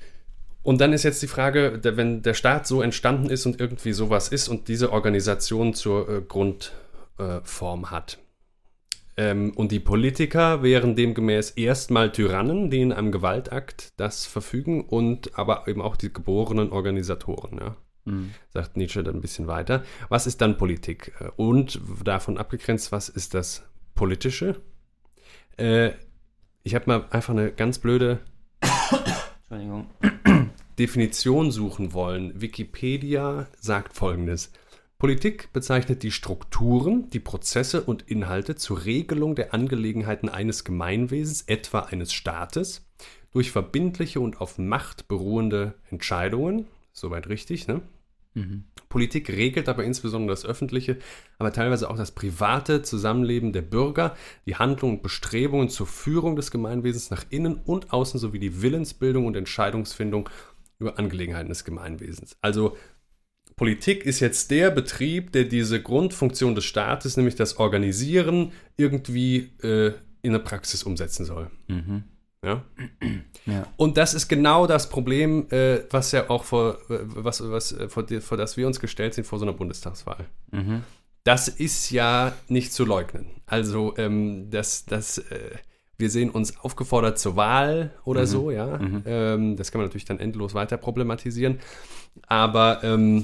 Und dann ist jetzt die Frage, wenn der Staat so entstanden ist und irgendwie sowas ist und diese Organisation zur äh, Grundform äh, hat. Ähm, und die Politiker wären demgemäß erstmal Tyrannen, die in einem Gewaltakt das verfügen und aber eben auch die geborenen Organisatoren, ja. Mhm. Sagt Nietzsche dann ein bisschen weiter. Was ist dann Politik? Und davon abgegrenzt, was ist das Politische? Äh, ich habe mal einfach eine ganz blöde Entschuldigung. Definition suchen wollen. Wikipedia sagt Folgendes. Politik bezeichnet die Strukturen, die Prozesse und Inhalte zur Regelung der Angelegenheiten eines Gemeinwesens, etwa eines Staates, durch verbindliche und auf Macht beruhende Entscheidungen. Soweit richtig, ne? Mhm. Politik regelt aber insbesondere das öffentliche, aber teilweise auch das private Zusammenleben der Bürger, die Handlungen und Bestrebungen zur Führung des Gemeinwesens nach innen und außen sowie die Willensbildung und Entscheidungsfindung über Angelegenheiten des Gemeinwesens. Also Politik ist jetzt der Betrieb, der diese Grundfunktion des Staates, nämlich das Organisieren, irgendwie äh, in eine Praxis umsetzen soll. Mhm. Ja? Ja. Und das ist genau das Problem, äh, was ja auch vor, was, was, vor, vor das wir uns gestellt sind vor so einer Bundestagswahl. Mhm. Das ist ja nicht zu leugnen. Also ähm, das, das, äh, wir sehen uns aufgefordert zur Wahl oder mhm. so, ja. Mhm. Ähm, das kann man natürlich dann endlos weiter problematisieren. Aber ähm,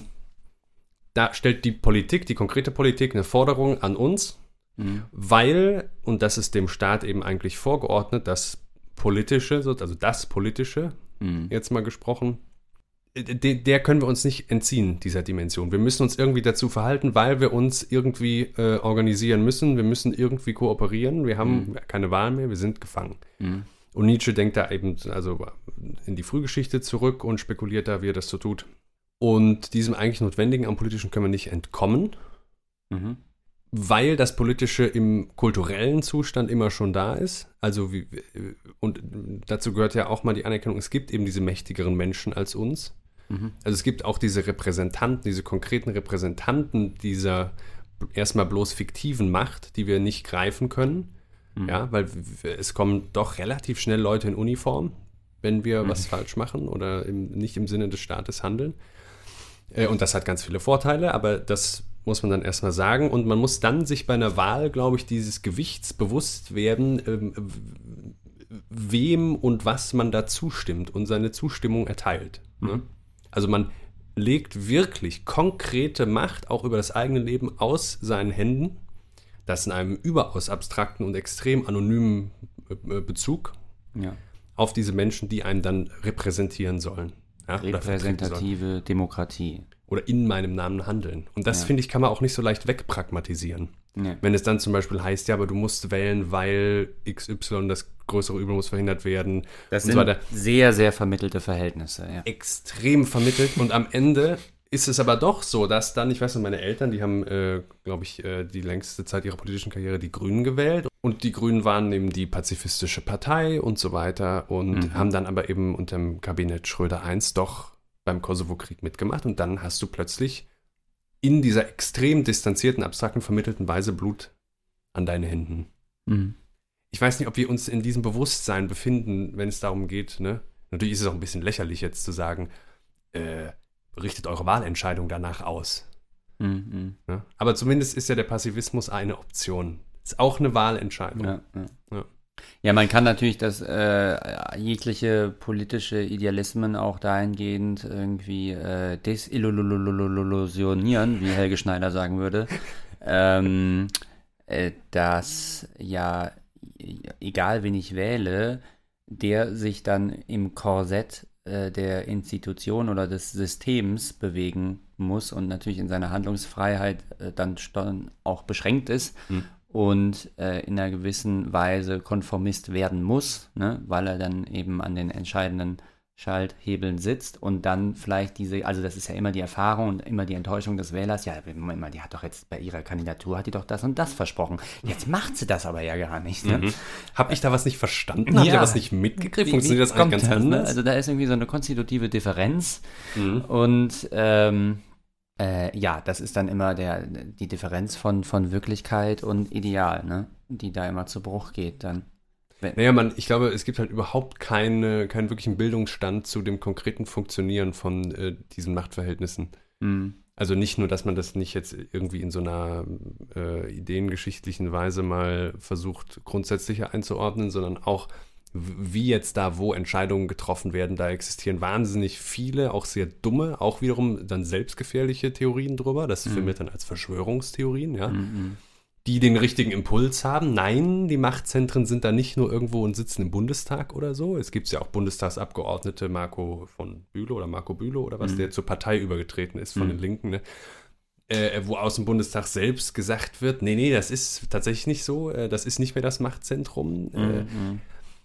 da stellt die Politik, die konkrete Politik, eine Forderung an uns, mhm. weil, und das ist dem Staat eben eigentlich vorgeordnet, das Politische, also das Politische, mhm. jetzt mal gesprochen, de, der können wir uns nicht entziehen, dieser Dimension. Wir müssen uns irgendwie dazu verhalten, weil wir uns irgendwie äh, organisieren müssen. Wir müssen irgendwie kooperieren. Wir haben mhm. keine Wahl mehr, wir sind gefangen. Mhm. Und Nietzsche denkt da eben also in die Frühgeschichte zurück und spekuliert da, wie er das so tut. Und diesem eigentlich Notwendigen am Politischen können wir nicht entkommen. Mhm. Weil das Politische im kulturellen Zustand immer schon da ist. Also wie, und dazu gehört ja auch mal die Anerkennung, es gibt eben diese mächtigeren Menschen als uns. Mhm. Also es gibt auch diese Repräsentanten, diese konkreten Repräsentanten dieser erstmal bloß fiktiven Macht, die wir nicht greifen können. Mhm. Ja, weil es kommen doch relativ schnell Leute in Uniform, wenn wir mhm. was falsch machen oder im, nicht im Sinne des Staates handeln. Und das hat ganz viele Vorteile, aber das muss man dann erstmal sagen. Und man muss dann sich bei einer Wahl, glaube ich, dieses Gewichts bewusst werden, ähm, wem und was man da zustimmt und seine Zustimmung erteilt. Mhm. Ne? Also man legt wirklich konkrete Macht auch über das eigene Leben aus seinen Händen, das in einem überaus abstrakten und extrem anonymen äh, Bezug Ja. auf diese Menschen, die einen dann repräsentieren sollen. Ja, oder vertreten sollen. Repräsentative Demokratie. Oder in meinem Namen handeln. Und das, Ja. finde ich, kann man auch nicht so leicht wegpragmatisieren. Ja. Wenn es dann zum Beispiel heißt, ja, aber du musst wählen, weil X Y, das größere Übel muss verhindert werden. Das und sind so weiter. sehr, sehr vermittelte Verhältnisse. Ja. Extrem vermittelt. Und am Ende ist es aber doch so, dass dann, ich weiß nicht, meine Eltern, die haben, äh, glaube ich, äh, die längste Zeit ihrer politischen Karriere die Grünen gewählt. Und die Grünen waren eben die pazifistische Partei und so weiter. Und Mhm. haben dann aber eben unter dem Kabinett Schröder eins doch beim Kosovo-Krieg mitgemacht. Und dann hast du plötzlich in dieser extrem distanzierten, abstrakten, vermittelten Weise Blut an deinen Händen. Mhm. Ich weiß nicht, ob wir uns in diesem Bewusstsein befinden, wenn es darum geht, ne? Natürlich ist es auch ein bisschen lächerlich jetzt zu sagen, äh, richtet eure Wahlentscheidung danach aus. Mhm. Ne? Aber zumindest ist ja der Passivismus eine Option. Ist auch eine Wahlentscheidung. Ja, ja. Ja. Ja, man kann natürlich das äh, jegliche politische Idealismen auch dahingehend irgendwie äh, desillusionieren, wie Helge Schneider sagen würde, ähm, äh, dass ja, egal wen ich wähle, der sich dann im Korsett äh, der Institution oder des Systems bewegen muss und natürlich in seiner Handlungsfreiheit äh, dann st- auch beschränkt ist. Hm. Und äh, in einer gewissen Weise Konformist werden muss, ne, weil er dann eben an den entscheidenden Schalthebeln sitzt und dann vielleicht diese, also das ist ja immer die Erfahrung und immer die Enttäuschung des Wählers, ja, Moment mal, die hat doch jetzt bei ihrer Kandidatur, hat die doch das und das versprochen. Jetzt macht sie das aber ja gar nicht. Ne? Mhm. Habe ich da was nicht verstanden? Habe ich Ja. da was nicht mitgekriegt? Wie- Funktioniert wie das eigentlich kommt ganz das, ne? anders? Also da ist irgendwie so eine konstitutive Differenz Mhm. und ähm, Äh, ja, das ist dann immer der, die Differenz von, von Wirklichkeit und Ideal, ne? Die da immer zu Bruch geht dann. Wenn, Naja, man, ich glaube, es gibt halt überhaupt keine, keinen wirklichen Bildungsstand zu dem konkreten Funktionieren von äh, diesen Machtverhältnissen. Hm. Also nicht nur, dass man das nicht jetzt irgendwie in so einer äh, ideengeschichtlichen Weise mal versucht, grundsätzlicher einzuordnen, sondern auch, w- wie jetzt da wo Entscheidungen getroffen werden. Da existieren wahnsinnig viele, auch sehr dumme, auch wiederum dann selbstgefährliche Theorien drüber. Das Mhm. firmiert dann als Verschwörungstheorien, ja. Mhm. Die den richtigen Impuls haben. Nein, die Machtzentren sind da nicht nur irgendwo und sitzen im Bundestag oder so. Es gibt ja auch Bundestagsabgeordnete, Marco von Bülow oder Marco Bülow oder was, Mhm. der zur Partei übergetreten ist von Mhm. den Linken, ne? Äh, wo aus dem Bundestag selbst gesagt wird, nee, nee, das ist tatsächlich nicht so, äh, das ist nicht mehr das Machtzentrum. Äh, Mhm.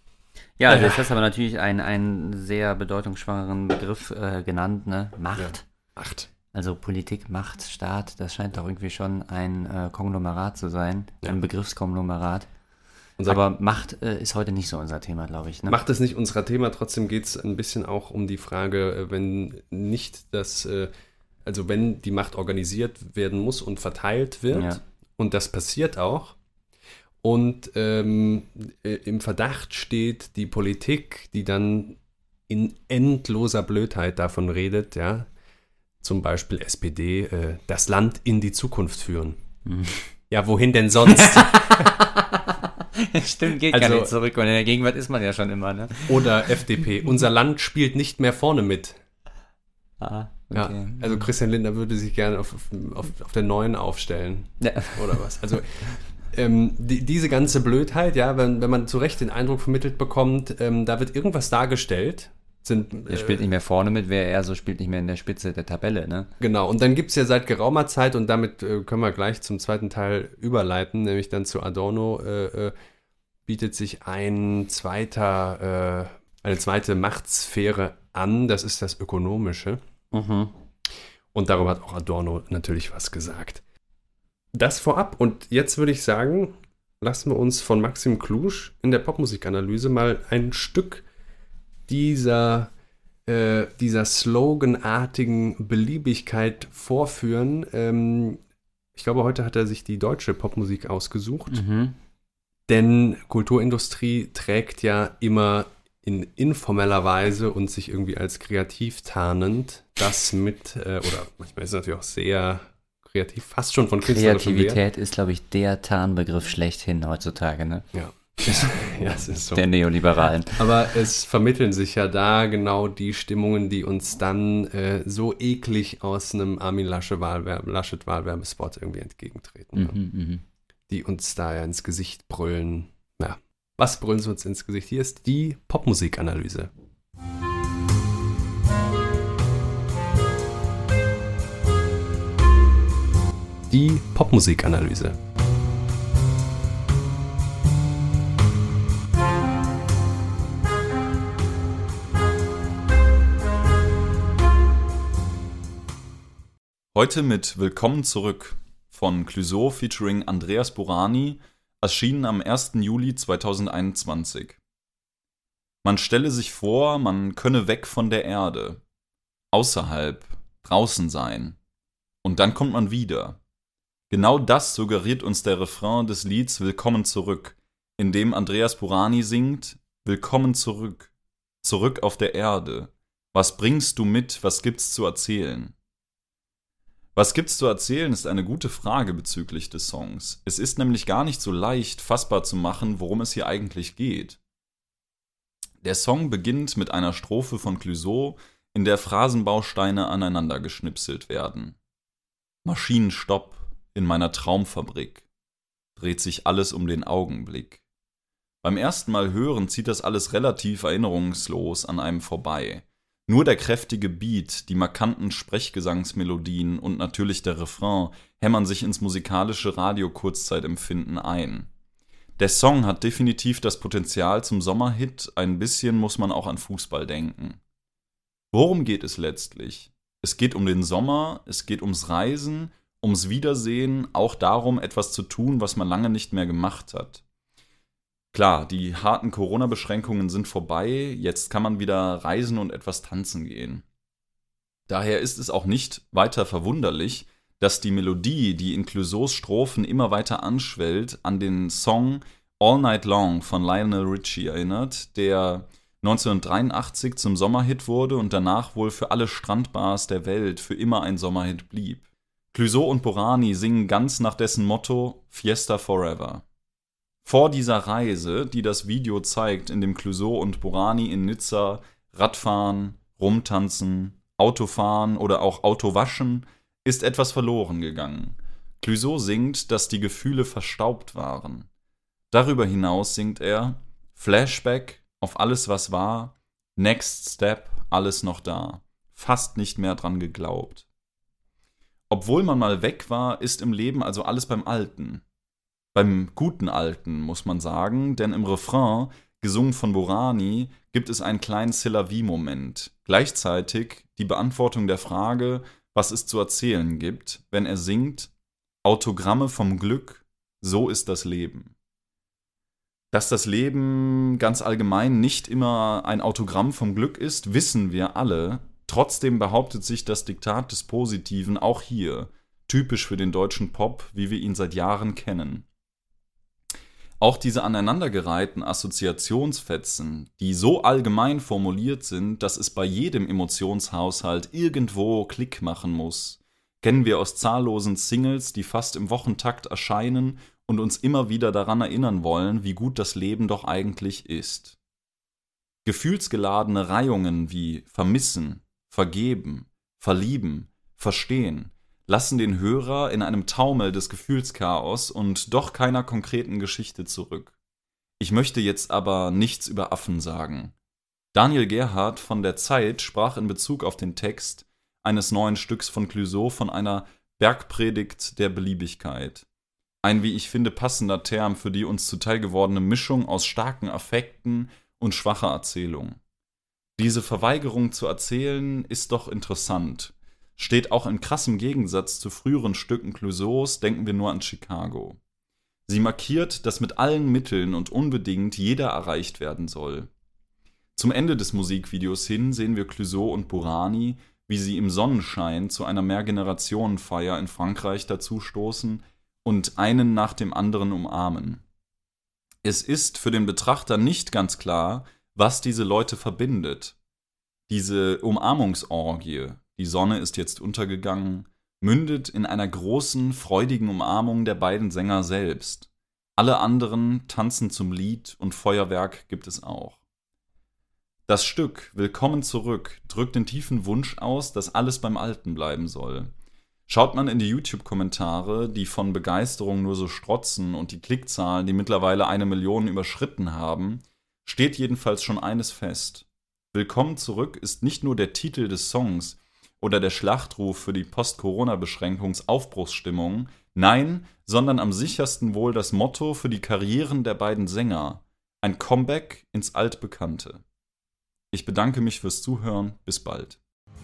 Ja, also Äh. jetzt hast du aber natürlich einen, einen sehr bedeutungsschwangeren Begriff äh, genannt, ne? Macht. Ja. Macht. Also Politik, Macht, Staat, das scheint doch irgendwie schon ein äh, Konglomerat zu sein, Ja. ein Begriffskonglomerat. Unser Aber Macht äh, ist heute nicht so unser Thema, glaube ich. Ne? Macht es nicht unser Thema, trotzdem geht es ein bisschen auch um die Frage, äh, wenn nicht das, äh, also wenn die Macht organisiert werden muss und verteilt wird, Ja. und das passiert auch, und ähm, äh, im Verdacht steht die Politik, die dann in endloser Blödheit davon redet, ja, zum Beispiel S P D, äh, das Land in die Zukunft führen. Mhm. Ja, wohin denn sonst? Stimmt, geht Also- gar nicht zurück. Und in der Gegenwart ist man ja schon immer, ne? Oder F D P, unser Land spielt nicht mehr vorne mit. Ah, Ja, okay. also Christian Lindner würde sich gerne auf, auf, auf der Neuen aufstellen. Ja. Oder was? Also ähm, die, diese ganze Blödheit, ja, wenn, wenn man zu Recht den Eindruck vermittelt bekommt, ähm, da wird irgendwas dargestellt. Sind, Er spielt nicht mehr vorne mit, wer er so spielt nicht mehr in der Spitze der Tabelle, ne? Genau, und dann gibt es ja seit geraumer Zeit, und damit äh, können wir gleich zum zweiten Teil überleiten, nämlich dann zu Adorno, äh, äh, bietet sich ein zweiter, äh, eine zweite Machtsphäre an, das ist das Ökonomische. Mhm. Und darüber hat auch Adorno natürlich was gesagt. Das vorab, und jetzt würde ich sagen, lassen wir uns von Maxim Klusch in der Popmusikanalyse mal ein Stück dieser, äh, dieser sloganartigen Beliebigkeit vorführen. Ähm, ich glaube, heute hat er sich die deutsche Popmusik ausgesucht, Mhm. denn Kulturindustrie trägt ja immer in informeller Weise und sich irgendwie als kreativ tarnend das mit, äh, oder manchmal ist es natürlich auch sehr kreativ, fast schon von künstlerischem Wert. Kreativität ist, glaube ich, der Tarnbegriff schlechthin heutzutage, ne? Ja. Ja, es ist so. Der Neoliberalen. Aber es vermitteln sich ja da genau die Stimmungen, die uns dann äh, so eklig aus einem Armin Laschet-Wahlwerbespot irgendwie entgegentreten. Mhm, mhm. Die uns da ja ins Gesicht brüllen. Ja, was brüllen sie uns ins Gesicht? Hier ist die Popmusikanalyse. Die Popmusikanalyse. Heute mit Willkommen zurück von Clouseau featuring Andreas Burani, erschienen am ersten Juli zweitausendeinundzwanzig. Man stelle sich vor, man könne weg von der Erde, außerhalb, draußen sein. Und dann kommt man wieder. Genau das suggeriert uns der Refrain des Lieds Willkommen zurück, in dem Andreas Burani singt: Willkommen zurück, zurück auf der Erde. Was bringst du mit, was gibt's zu erzählen? Was gibt's zu erzählen, ist eine gute Frage bezüglich des Songs. Es ist nämlich gar nicht so leicht, fassbar zu machen, worum es hier eigentlich geht. Der Song beginnt mit einer Strophe von Clouseau, in der Phrasenbausteine aneinander geschnipselt werden. Maschinenstopp in meiner Traumfabrik. Dreht sich alles um den Augenblick. Beim ersten Mal hören zieht das alles relativ erinnerungslos an einem vorbei. Nur der kräftige Beat, die markanten Sprechgesangsmelodien und natürlich der Refrain hämmern sich ins musikalische Radio-Kurzzeitempfinden ein. Der Song hat definitiv das Potenzial zum Sommerhit, ein bisschen muss man auch an Fußball denken. Worum geht es letztlich? Es geht um den Sommer, es geht ums Reisen, ums Wiedersehen, auch darum, etwas zu tun, was man lange nicht mehr gemacht hat. Klar, die harten Corona-Beschränkungen sind vorbei, jetzt kann man wieder reisen und etwas tanzen gehen. Daher ist es auch nicht weiter verwunderlich, dass die Melodie, die in Clouseaus Strophen immer weiter anschwellt, an den Song All Night Long von Lionel Richie erinnert, der neunzehnhundertdreiundachtzig zum Sommerhit wurde und danach wohl für alle Strandbars der Welt für immer ein Sommerhit blieb. Clouseau und Burani singen ganz nach dessen Motto Fiesta Forever. Vor dieser Reise, die das Video zeigt, in dem Clouseau und Burani in Nizza Radfahren, rumtanzen, Autofahren oder auch Autowaschen, ist etwas verloren gegangen. Clouseau singt, dass die Gefühle verstaubt waren. Darüber hinaus singt er Flashback auf alles, was war, Next Step, alles noch da, fast nicht mehr dran geglaubt. Obwohl man mal weg war, ist im Leben also alles beim Alten. Beim guten Alten, muss man sagen, denn im Refrain, gesungen von Burani, gibt es einen kleinen C'est la vie-Moment. Gleichzeitig die Beantwortung der Frage, was es zu erzählen gibt, wenn er singt Autogramme vom Glück, so ist das Leben. Dass das Leben ganz allgemein nicht immer ein Autogramm vom Glück ist, wissen wir alle. Trotzdem behauptet sich das Diktat des Positiven auch hier, typisch für den deutschen Pop, wie wir ihn seit Jahren kennen. Auch diese aneinandergereihten Assoziationsfetzen, die so allgemein formuliert sind, dass es bei jedem Emotionshaushalt irgendwo Klick machen muss, kennen wir aus zahllosen Singles, die fast im Wochentakt erscheinen und uns immer wieder daran erinnern wollen, wie gut das Leben doch eigentlich ist. Gefühlsgeladene Reihungen wie vermissen, vergeben, verlieben, verstehen lassen den Hörer in einem Taumel des Gefühlschaos und doch keiner konkreten Geschichte zurück. Ich möchte jetzt aber nichts über Affen sagen. Daniel Gerhardt von der Zeit sprach in Bezug auf den Text eines neuen Stücks von Clouseau von einer Bergpredigt der Beliebigkeit. Ein, wie ich finde, passender Term für die uns zuteil gewordene Mischung aus starken Affekten und schwacher Erzählung. Diese Verweigerung zu erzählen ist doch interessant. Steht auch in krassem Gegensatz zu früheren Stücken Clouseaus, denken wir nur an Chicago. Sie markiert, dass mit allen Mitteln und unbedingt jeder erreicht werden soll. Zum Ende des Musikvideos hin sehen wir Clouseau und Burani, wie sie im Sonnenschein zu einer Mehrgenerationenfeier in Frankreich dazustoßen und einen nach dem anderen umarmen. Es ist für den Betrachter nicht ganz klar, was diese Leute verbindet. Diese Umarmungsorgie, die Sonne ist jetzt untergegangen, mündet in einer großen, freudigen Umarmung der beiden Sänger selbst. Alle anderen tanzen zum Lied und Feuerwerk gibt es auch. Das Stück Willkommen zurück drückt den tiefen Wunsch aus, dass alles beim Alten bleiben soll. Schaut man in die YouTube-Kommentare, die von Begeisterung nur so strotzen und die Klickzahlen, die mittlerweile eine Million überschritten haben, steht jedenfalls schon eines fest. Willkommen zurück ist nicht nur der Titel des Songs oder der Schlachtruf für die Post-Corona-Beschränkungsaufbruchsstimmung, nein, sondern am sichersten wohl das Motto für die Karrieren der beiden Sänger. Ein Comeback ins Altbekannte. Ich bedanke mich fürs Zuhören. Bis bald.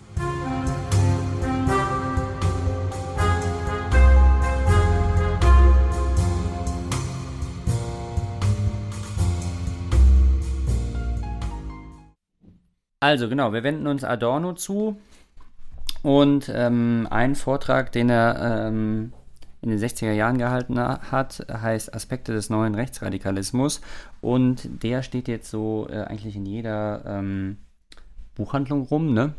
Also genau, wir wenden uns Adorno zu und ähm, ein Vortrag, den er ähm, in den sechziger Jahren gehalten hat, heißt Aspekte des neuen Rechtsradikalismus und der steht jetzt so äh, eigentlich in jeder ähm, Buchhandlung rum, ne?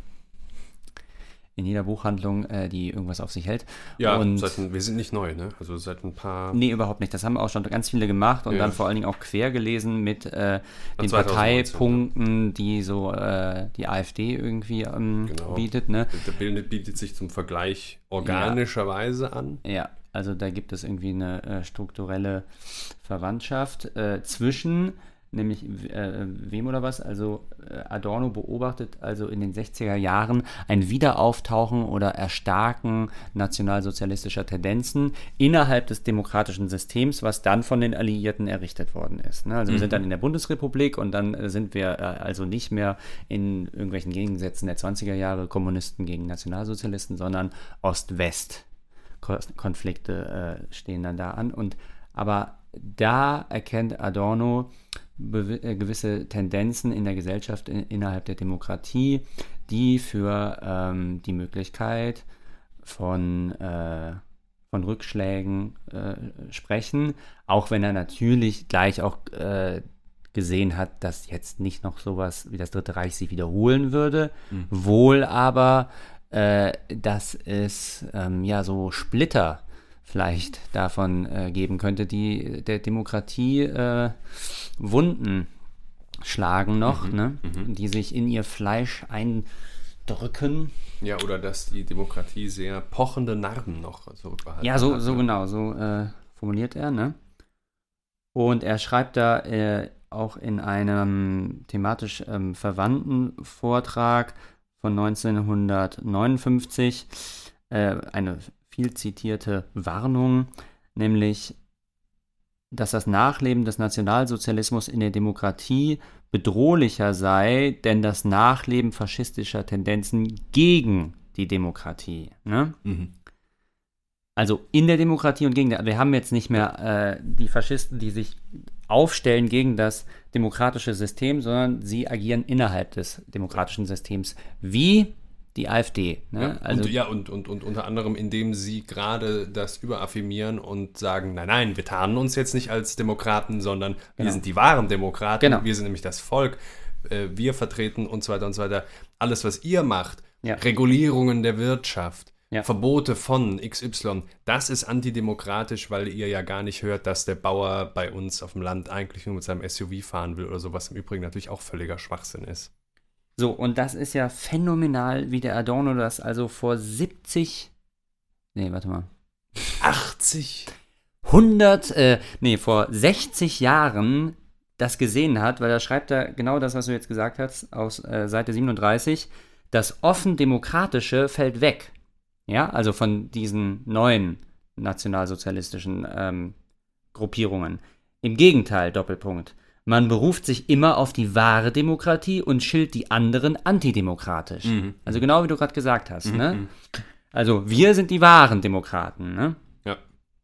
In jeder Buchhandlung, äh, die irgendwas auf sich hält. Ja, und seit, wir sind nicht neu, ne? Also seit ein paar... Nee, überhaupt nicht. Das haben auch schon ganz viele gemacht und ja. dann vor allen Dingen auch quer gelesen mit äh, den zweitausendneunzehn, Parteipunkten, die so äh, die AfD irgendwie ähm, Genau. bietet, ne? Der Bild bietet sich zum Vergleich organischerweise an. Ja, also da gibt es irgendwie eine äh, strukturelle Verwandtschaft äh, zwischen, nämlich äh, wem oder was? Also äh, Adorno beobachtet also in den sechziger Jahren ein Wiederauftauchen oder Erstarken nationalsozialistischer Tendenzen innerhalb des demokratischen Systems, was dann von den Alliierten errichtet worden ist. Ne? Also Mhm. wir sind dann in der Bundesrepublik und dann äh, sind wir äh, also nicht mehr in irgendwelchen Gegensätzen der zwanziger Jahre Kommunisten gegen Nationalsozialisten, sondern Ost-West. Konflikte äh, stehen dann da an. Und aber da erkennt Adorno be- äh, gewisse Tendenzen in der Gesellschaft in, innerhalb der Demokratie, die für ähm, die Möglichkeit von, äh, von Rückschlägen äh, sprechen, auch wenn er natürlich gleich auch äh, gesehen hat, dass jetzt nicht noch sowas wie das Dritte Reich sich wiederholen würde, mhm. wohl aber äh, dass es ähm, ja so Splitter vielleicht davon äh, geben könnte, die der Demokratie äh, Wunden schlagen noch, Mhm, ne? mhm. Die sich in ihr Fleisch eindrücken. Ja, oder dass die Demokratie sehr pochende Narben noch zurückbehalten Ja, so, hat, so ne? genau, so äh, formuliert er, ne? Und er schreibt da äh, auch in einem thematisch ähm, verwandten Vortrag von neunzehnhundertneunundfünfzig äh, eine viel zitierte Warnung, nämlich, dass das Nachleben des Nationalsozialismus in der Demokratie bedrohlicher sei, denn das Nachleben faschistischer Tendenzen gegen die Demokratie. Ne? Mhm. Also in der Demokratie und gegen der, wir haben jetzt nicht mehr äh, die Faschisten, die sich aufstellen gegen das demokratische System, sondern sie agieren innerhalb des demokratischen Systems, wie die AfD. Ne? Ja, also, und, ja und, und, und unter anderem, indem sie gerade das überaffirmieren und sagen, nein, nein, wir tarnen uns jetzt nicht als Demokraten, sondern Genau. wir sind die wahren Demokraten, Genau. wir sind nämlich das Volk, äh, wir vertreten und so weiter und so weiter. Alles, was ihr macht, Ja. Regulierungen der Wirtschaft, Ja. Verbote von X Y, das ist antidemokratisch, weil ihr ja gar nicht hört, dass der Bauer bei uns auf dem Land eigentlich nur mit seinem S U V fahren will oder so, was im Übrigen natürlich auch völliger Schwachsinn ist. So, und das ist ja phänomenal, wie der Adorno das also vor siebzig, nee, warte mal, achtzig hundert, äh, nee, vor sechzig Jahren das gesehen hat, weil da schreibt er genau das, was du jetzt gesagt hast, aus äh, Seite siebenunddreißig, das offen Demokratische fällt weg. Ja, also von diesen neuen nationalsozialistischen ähm, Gruppierungen. Im Gegenteil, Doppelpunkt. Man beruft sich immer auf die wahre Demokratie und schilt die anderen antidemokratisch. Mhm. Also genau wie du gerade gesagt hast. Mhm. Ne? Also wir sind die wahren Demokraten. Ne? Ja.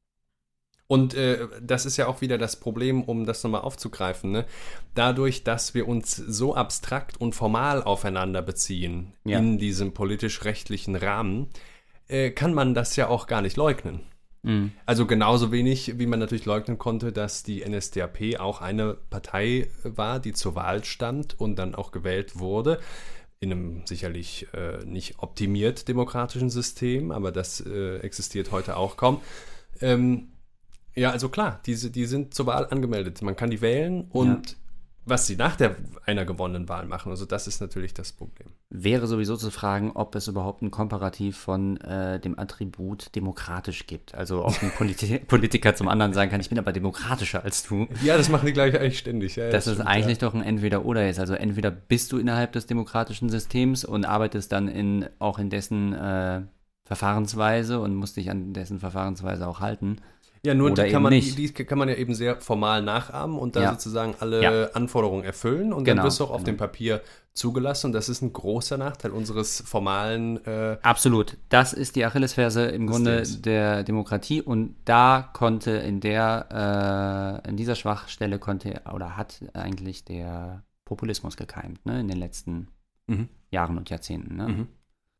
Und äh, das ist ja auch wieder das Problem, um das nochmal aufzugreifen, ne? Dadurch, dass wir uns so abstrakt und formal aufeinander beziehen Ja. in diesem politisch-rechtlichen Rahmen, äh, kann man das ja auch gar nicht leugnen. Mhm. Also genauso wenig, wie man natürlich leugnen konnte, dass die N S D A P auch eine Partei war, die zur Wahl stand und dann auch gewählt wurde. In einem sicherlich äh, nicht optimiert demokratischen System, aber das äh, existiert heute auch kaum. Ähm, Ja, also klar, diese, die sind zur Wahl angemeldet. Man kann die wählen und ja. was sie nach der einer gewonnenen Wahl machen, also das ist natürlich das Problem. Wäre sowieso zu fragen, ob es überhaupt ein Komparativ von äh, dem Attribut demokratisch gibt. Also ob ein Politi- Politiker zum anderen sagen kann, ich bin aber demokratischer als du. Ja, das machen die gleich eigentlich ständig. Ja, das, das ist stimmt, eigentlich ja. doch ein Entweder-Oder ist. Also entweder bist du innerhalb des demokratischen Systems und arbeitest dann in, auch in dessen äh, Verfahrensweise und musst dich an dessen Verfahrensweise auch halten. Ja, nur Oder die kann, man, nicht. die kann man ja eben sehr formal nachahmen und da ja. sozusagen alle ja. Anforderungen erfüllen und genau. dann wirst du auch auf genau. dem Papier zugelassen und das ist ein großer Nachteil unseres formalen äh, Absolut. Das ist die Achillesferse im Grunde Systems. der Demokratie und da konnte in der, äh, in dieser Schwachstelle konnte oder hat eigentlich der Populismus gekeimt, ne, in den letzten mhm. Jahren und Jahrzehnten, ne? Mhm.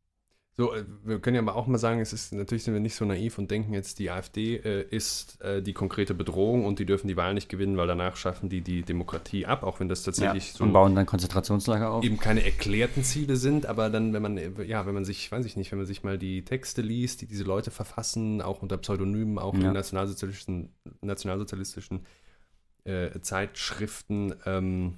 So, wir können ja aber auch mal sagen, es ist, natürlich sind wir nicht so naiv und denken jetzt, die AfD äh, ist äh, die konkrete Bedrohung und die dürfen die Wahl nicht gewinnen, weil danach schaffen die die Demokratie ab, auch wenn das tatsächlich ja, so und bauen dann Konzentrationslager auf. Eben keine erklärten Ziele sind, aber dann, wenn man, ja, wenn man sich, weiß ich nicht, wenn man sich mal die Texte liest, die diese Leute verfassen, auch unter Pseudonymen, auch ja. in nationalsozialistischen, nationalsozialistischen äh, Zeitschriften, ähm,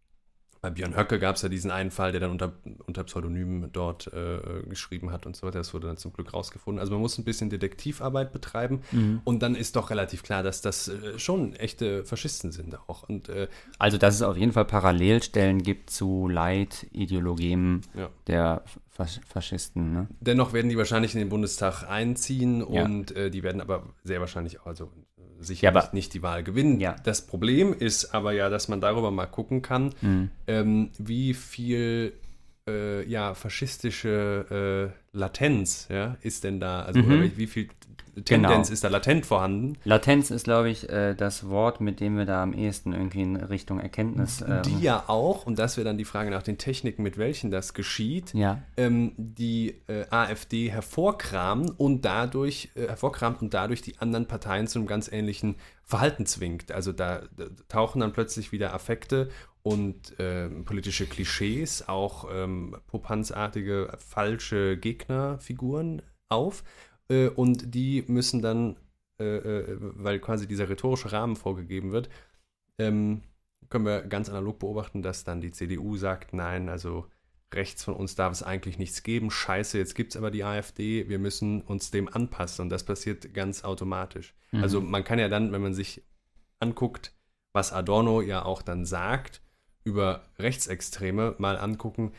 bei Björn Höcke gab es ja diesen einen Fall, der dann unter, unter Pseudonym dort äh, geschrieben hat und so weiter. Das wurde dann zum Glück rausgefunden. Also man muss ein bisschen Detektivarbeit betreiben mhm. und dann ist doch relativ klar, dass das äh, schon echte Faschisten sind auch. Und, äh, also dass es auf jeden Fall Parallelstellen gibt zu Leitideologien ja. der Fas- Faschisten. Ne? Dennoch werden die wahrscheinlich in den Bundestag einziehen Ja. und äh, die werden aber sehr wahrscheinlich auch, also sicherlich Ja, aber- nicht die Wahl gewinnen. Ja. Das Problem ist aber ja, dass man darüber mal gucken kann, Mhm. ähm, wie viel äh, ja, faschistische äh, Latenz ja, ist denn da, also Mhm. oder wie viel Tendenz Genau. ist da latent vorhanden. Latenz ist, glaube ich, äh, das Wort, mit dem wir da am ehesten irgendwie in Richtung Erkenntnis äh, Die ja auch, und das wäre dann die Frage nach den Techniken, mit welchen das geschieht, ja. ähm, die äh, AfD hervorkramen und dadurch äh, hervorkramt und dadurch die anderen Parteien zu einem ganz ähnlichen Verhalten zwingt. Also da, da tauchen dann plötzlich wieder Affekte und ähm, politische Klischees, auch ähm, popanzartige falsche Gegnerfiguren auf. Äh, und die müssen dann, äh, äh, weil quasi dieser rhetorische Rahmen vorgegeben wird, ähm, können wir ganz analog beobachten, dass dann die C D U sagt, nein, also rechts von uns darf es eigentlich nichts geben, scheiße, jetzt gibt es aber die AfD, wir müssen uns dem anpassen und das passiert ganz automatisch. Mhm. Also man kann ja dann, wenn man sich anguckt, was Adorno ja auch dann sagt, über Rechtsextreme mal angucken,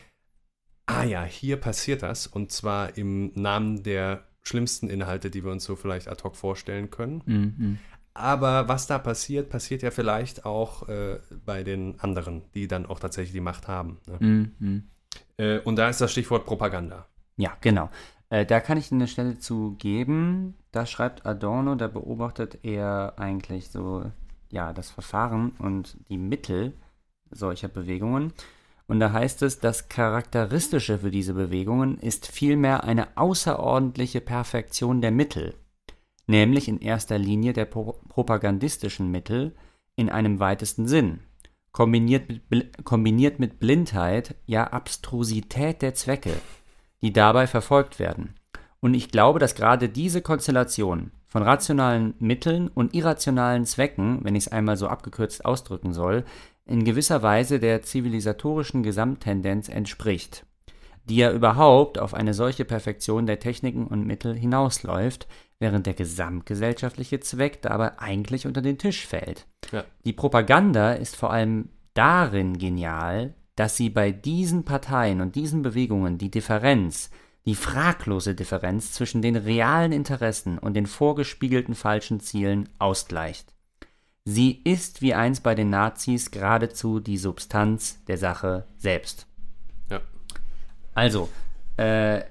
ah ja, hier passiert das und zwar im Namen der schlimmsten Inhalte, die wir uns so vielleicht ad hoc vorstellen können. Mhm. Aber was da passiert, passiert ja vielleicht auch äh, bei den anderen, die dann auch tatsächlich die Macht haben. Ne? Mhm. Äh, und da ist das Stichwort Propaganda. Ja, genau. Äh, da kann ich eine Stelle zu geben. Da schreibt Adorno, da beobachtet er eigentlich so, ja, das Verfahren und die Mittel solcher Bewegungen. Und da heißt es, das Charakteristische für diese Bewegungen ist vielmehr eine außerordentliche Perfektion der Mittel, nämlich in erster Linie der pro- propagandistischen Mittel in einem weitesten Sinn, kombiniert mit, Bl- kombiniert mit Blindheit, ja Abstrusität der Zwecke, die dabei verfolgt werden. Und ich glaube, dass gerade diese Konstellation von rationalen Mitteln und irrationalen Zwecken, wenn ich es einmal so abgekürzt ausdrücken soll, in gewisser Weise der zivilisatorischen Gesamttendenz entspricht, die ja überhaupt auf eine solche Perfektion der Techniken und Mittel hinausläuft, während der gesamtgesellschaftliche Zweck dabei eigentlich unter den Tisch fällt. Ja. Die Propaganda ist vor allem darin genial, dass sie bei diesen Parteien und diesen Bewegungen die Differenz, die fraglose Differenz zwischen den realen Interessen und den vorgespiegelten falschen Zielen ausgleicht. Sie ist wie einst bei den Nazis geradezu die Substanz der Sache selbst. Ja. Also, äh,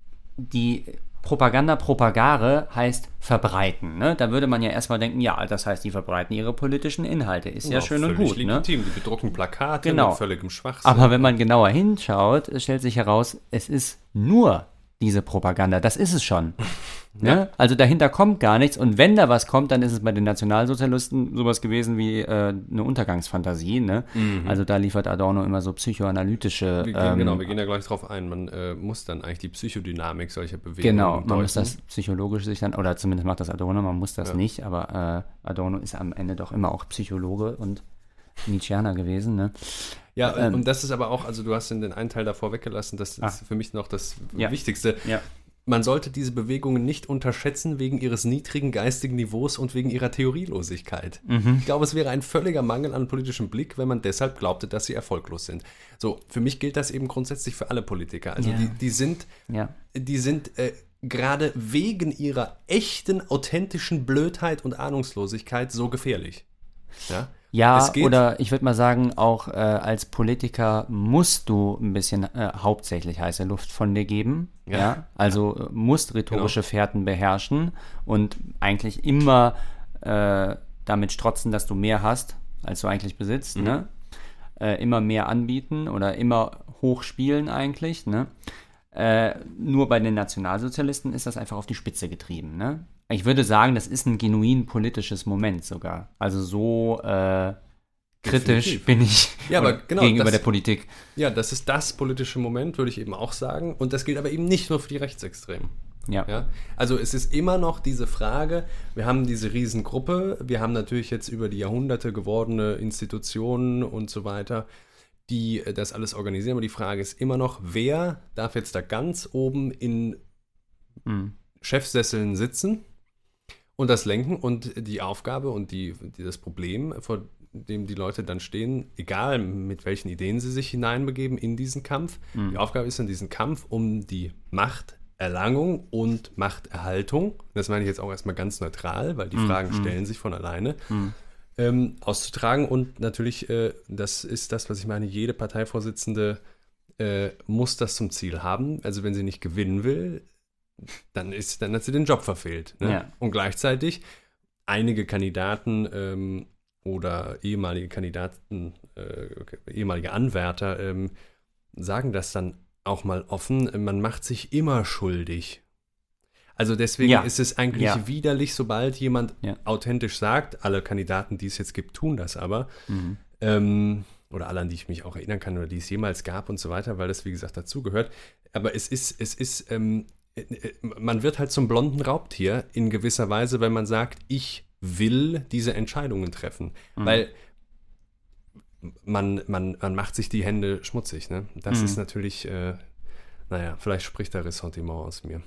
die Propaganda propagare heißt verbreiten. Ne? Da würde man ja erstmal denken, ja, das heißt, die verbreiten ihre politischen Inhalte. Ist ja, ja schön und gut. Legitim. Ne? Die bedrucken Plakate genau. mit völligem Schwachsinn. Aber wenn man genauer hinschaut, stellt sich heraus, es ist nur diese Propaganda. Das ist es schon. Ne? Ja. Also dahinter kommt gar nichts. Und wenn da was kommt, dann ist es bei den Nationalsozialisten sowas gewesen wie äh, eine Untergangsfantasie. Ne? Mhm. Also da liefert Adorno immer so psychoanalytische. Wir gehen, ähm, genau, wir gehen ja gleich drauf ein. Man äh, muss dann eigentlich die Psychodynamik solcher Bewegungen Genau, deuten. man muss das psychologisch sich dann, oder zumindest macht das Adorno, man muss das Ja. nicht, aber äh, Adorno ist am Ende doch immer auch Psychologe und Nietzscheaner gewesen. Ne? Ja, Ähm, und das ist aber auch, also du hast den einen Teil davor weggelassen, das ist Ah. für mich noch das Ja. Wichtigste. Ja. Man sollte diese Bewegungen nicht unterschätzen wegen ihres niedrigen geistigen Niveaus und wegen ihrer Theorielosigkeit. Mhm. Ich glaube, es wäre ein völliger Mangel an politischem Blick, wenn man deshalb glaubte, dass sie erfolglos sind. So, für mich gilt das eben grundsätzlich für alle Politiker. Also Ja. die, die sind, Ja. die sind äh, gerade wegen ihrer echten, authentischen Blödheit und Ahnungslosigkeit so gefährlich. Ja, Ja, Es geht- oder ich würde mal sagen, auch äh, als Politiker musst du ein bisschen äh, hauptsächlich heiße Luft von dir geben. Ja. Ja. Also äh, musst rhetorische Fährten beherrschen und eigentlich immer äh, damit strotzen, dass du mehr hast, als du eigentlich besitzt. Mhm. Ne? Äh, immer mehr anbieten oder immer hochspielen eigentlich. Ne? Äh, nur bei den Nationalsozialisten ist das einfach auf die Spitze getrieben. Ne? Ich würde sagen, das ist ein genuin politisches Moment sogar. Also so äh, kritisch Definitiv. bin ich Ja, aber oder genau, gegenüber das- der Politik. Ja, das ist das politische Moment, würde ich eben auch sagen. Und das gilt aber eben nicht nur für die Rechtsextremen. Ja. Ja? Also es ist immer noch diese Frage, wir haben diese Riesengruppe, wir haben natürlich jetzt über die Jahrhunderte gewordene Institutionen und so weiter, die äh, das alles organisieren. Aber die Frage ist immer noch, wer darf jetzt da ganz oben in Mhm. Chefsesseln sitzen und das lenken, und die Aufgabe und die, die, das Problem, vor dem die Leute dann stehen, egal mit welchen Ideen sie sich hineinbegeben in diesen Kampf, Mhm. die Aufgabe ist dann diesen Kampf um die Machterlangung und Machterhaltung, das meine ich jetzt auch erstmal ganz neutral, weil die Mhm. Fragen Mhm. stellen sich von alleine, Mhm. ähm, auszutragen. Und natürlich, äh, das ist das, was ich meine, jede Parteivorsitzende äh, muss das zum Ziel haben. Also wenn sie nicht gewinnen will, dann ist, dann hat sie den Job verfehlt. Ne? Ja. Und gleichzeitig einige Kandidaten ähm, oder ehemalige Kandidaten, äh, ehemalige Anwärter ähm, sagen das dann auch mal offen, man macht sich immer schuldig. Also deswegen Ja. ist es eigentlich Ja. widerlich, sobald jemand Ja. authentisch sagt, alle Kandidaten, die es jetzt gibt, tun das aber, Mhm. ähm, oder alle, an die ich mich auch erinnern kann oder die es jemals gab und so weiter, weil das, wie gesagt, dazugehört. Aber es ist, es ist, ähm, äh, äh, man wird halt zum blonden Raubtier in gewisser Weise, wenn man sagt, ich will diese Entscheidungen treffen. Mhm. Weil man, man, man macht sich die Hände schmutzig. Ne? Das Mhm. ist natürlich, äh, naja, vielleicht spricht da Ressentiment aus mir.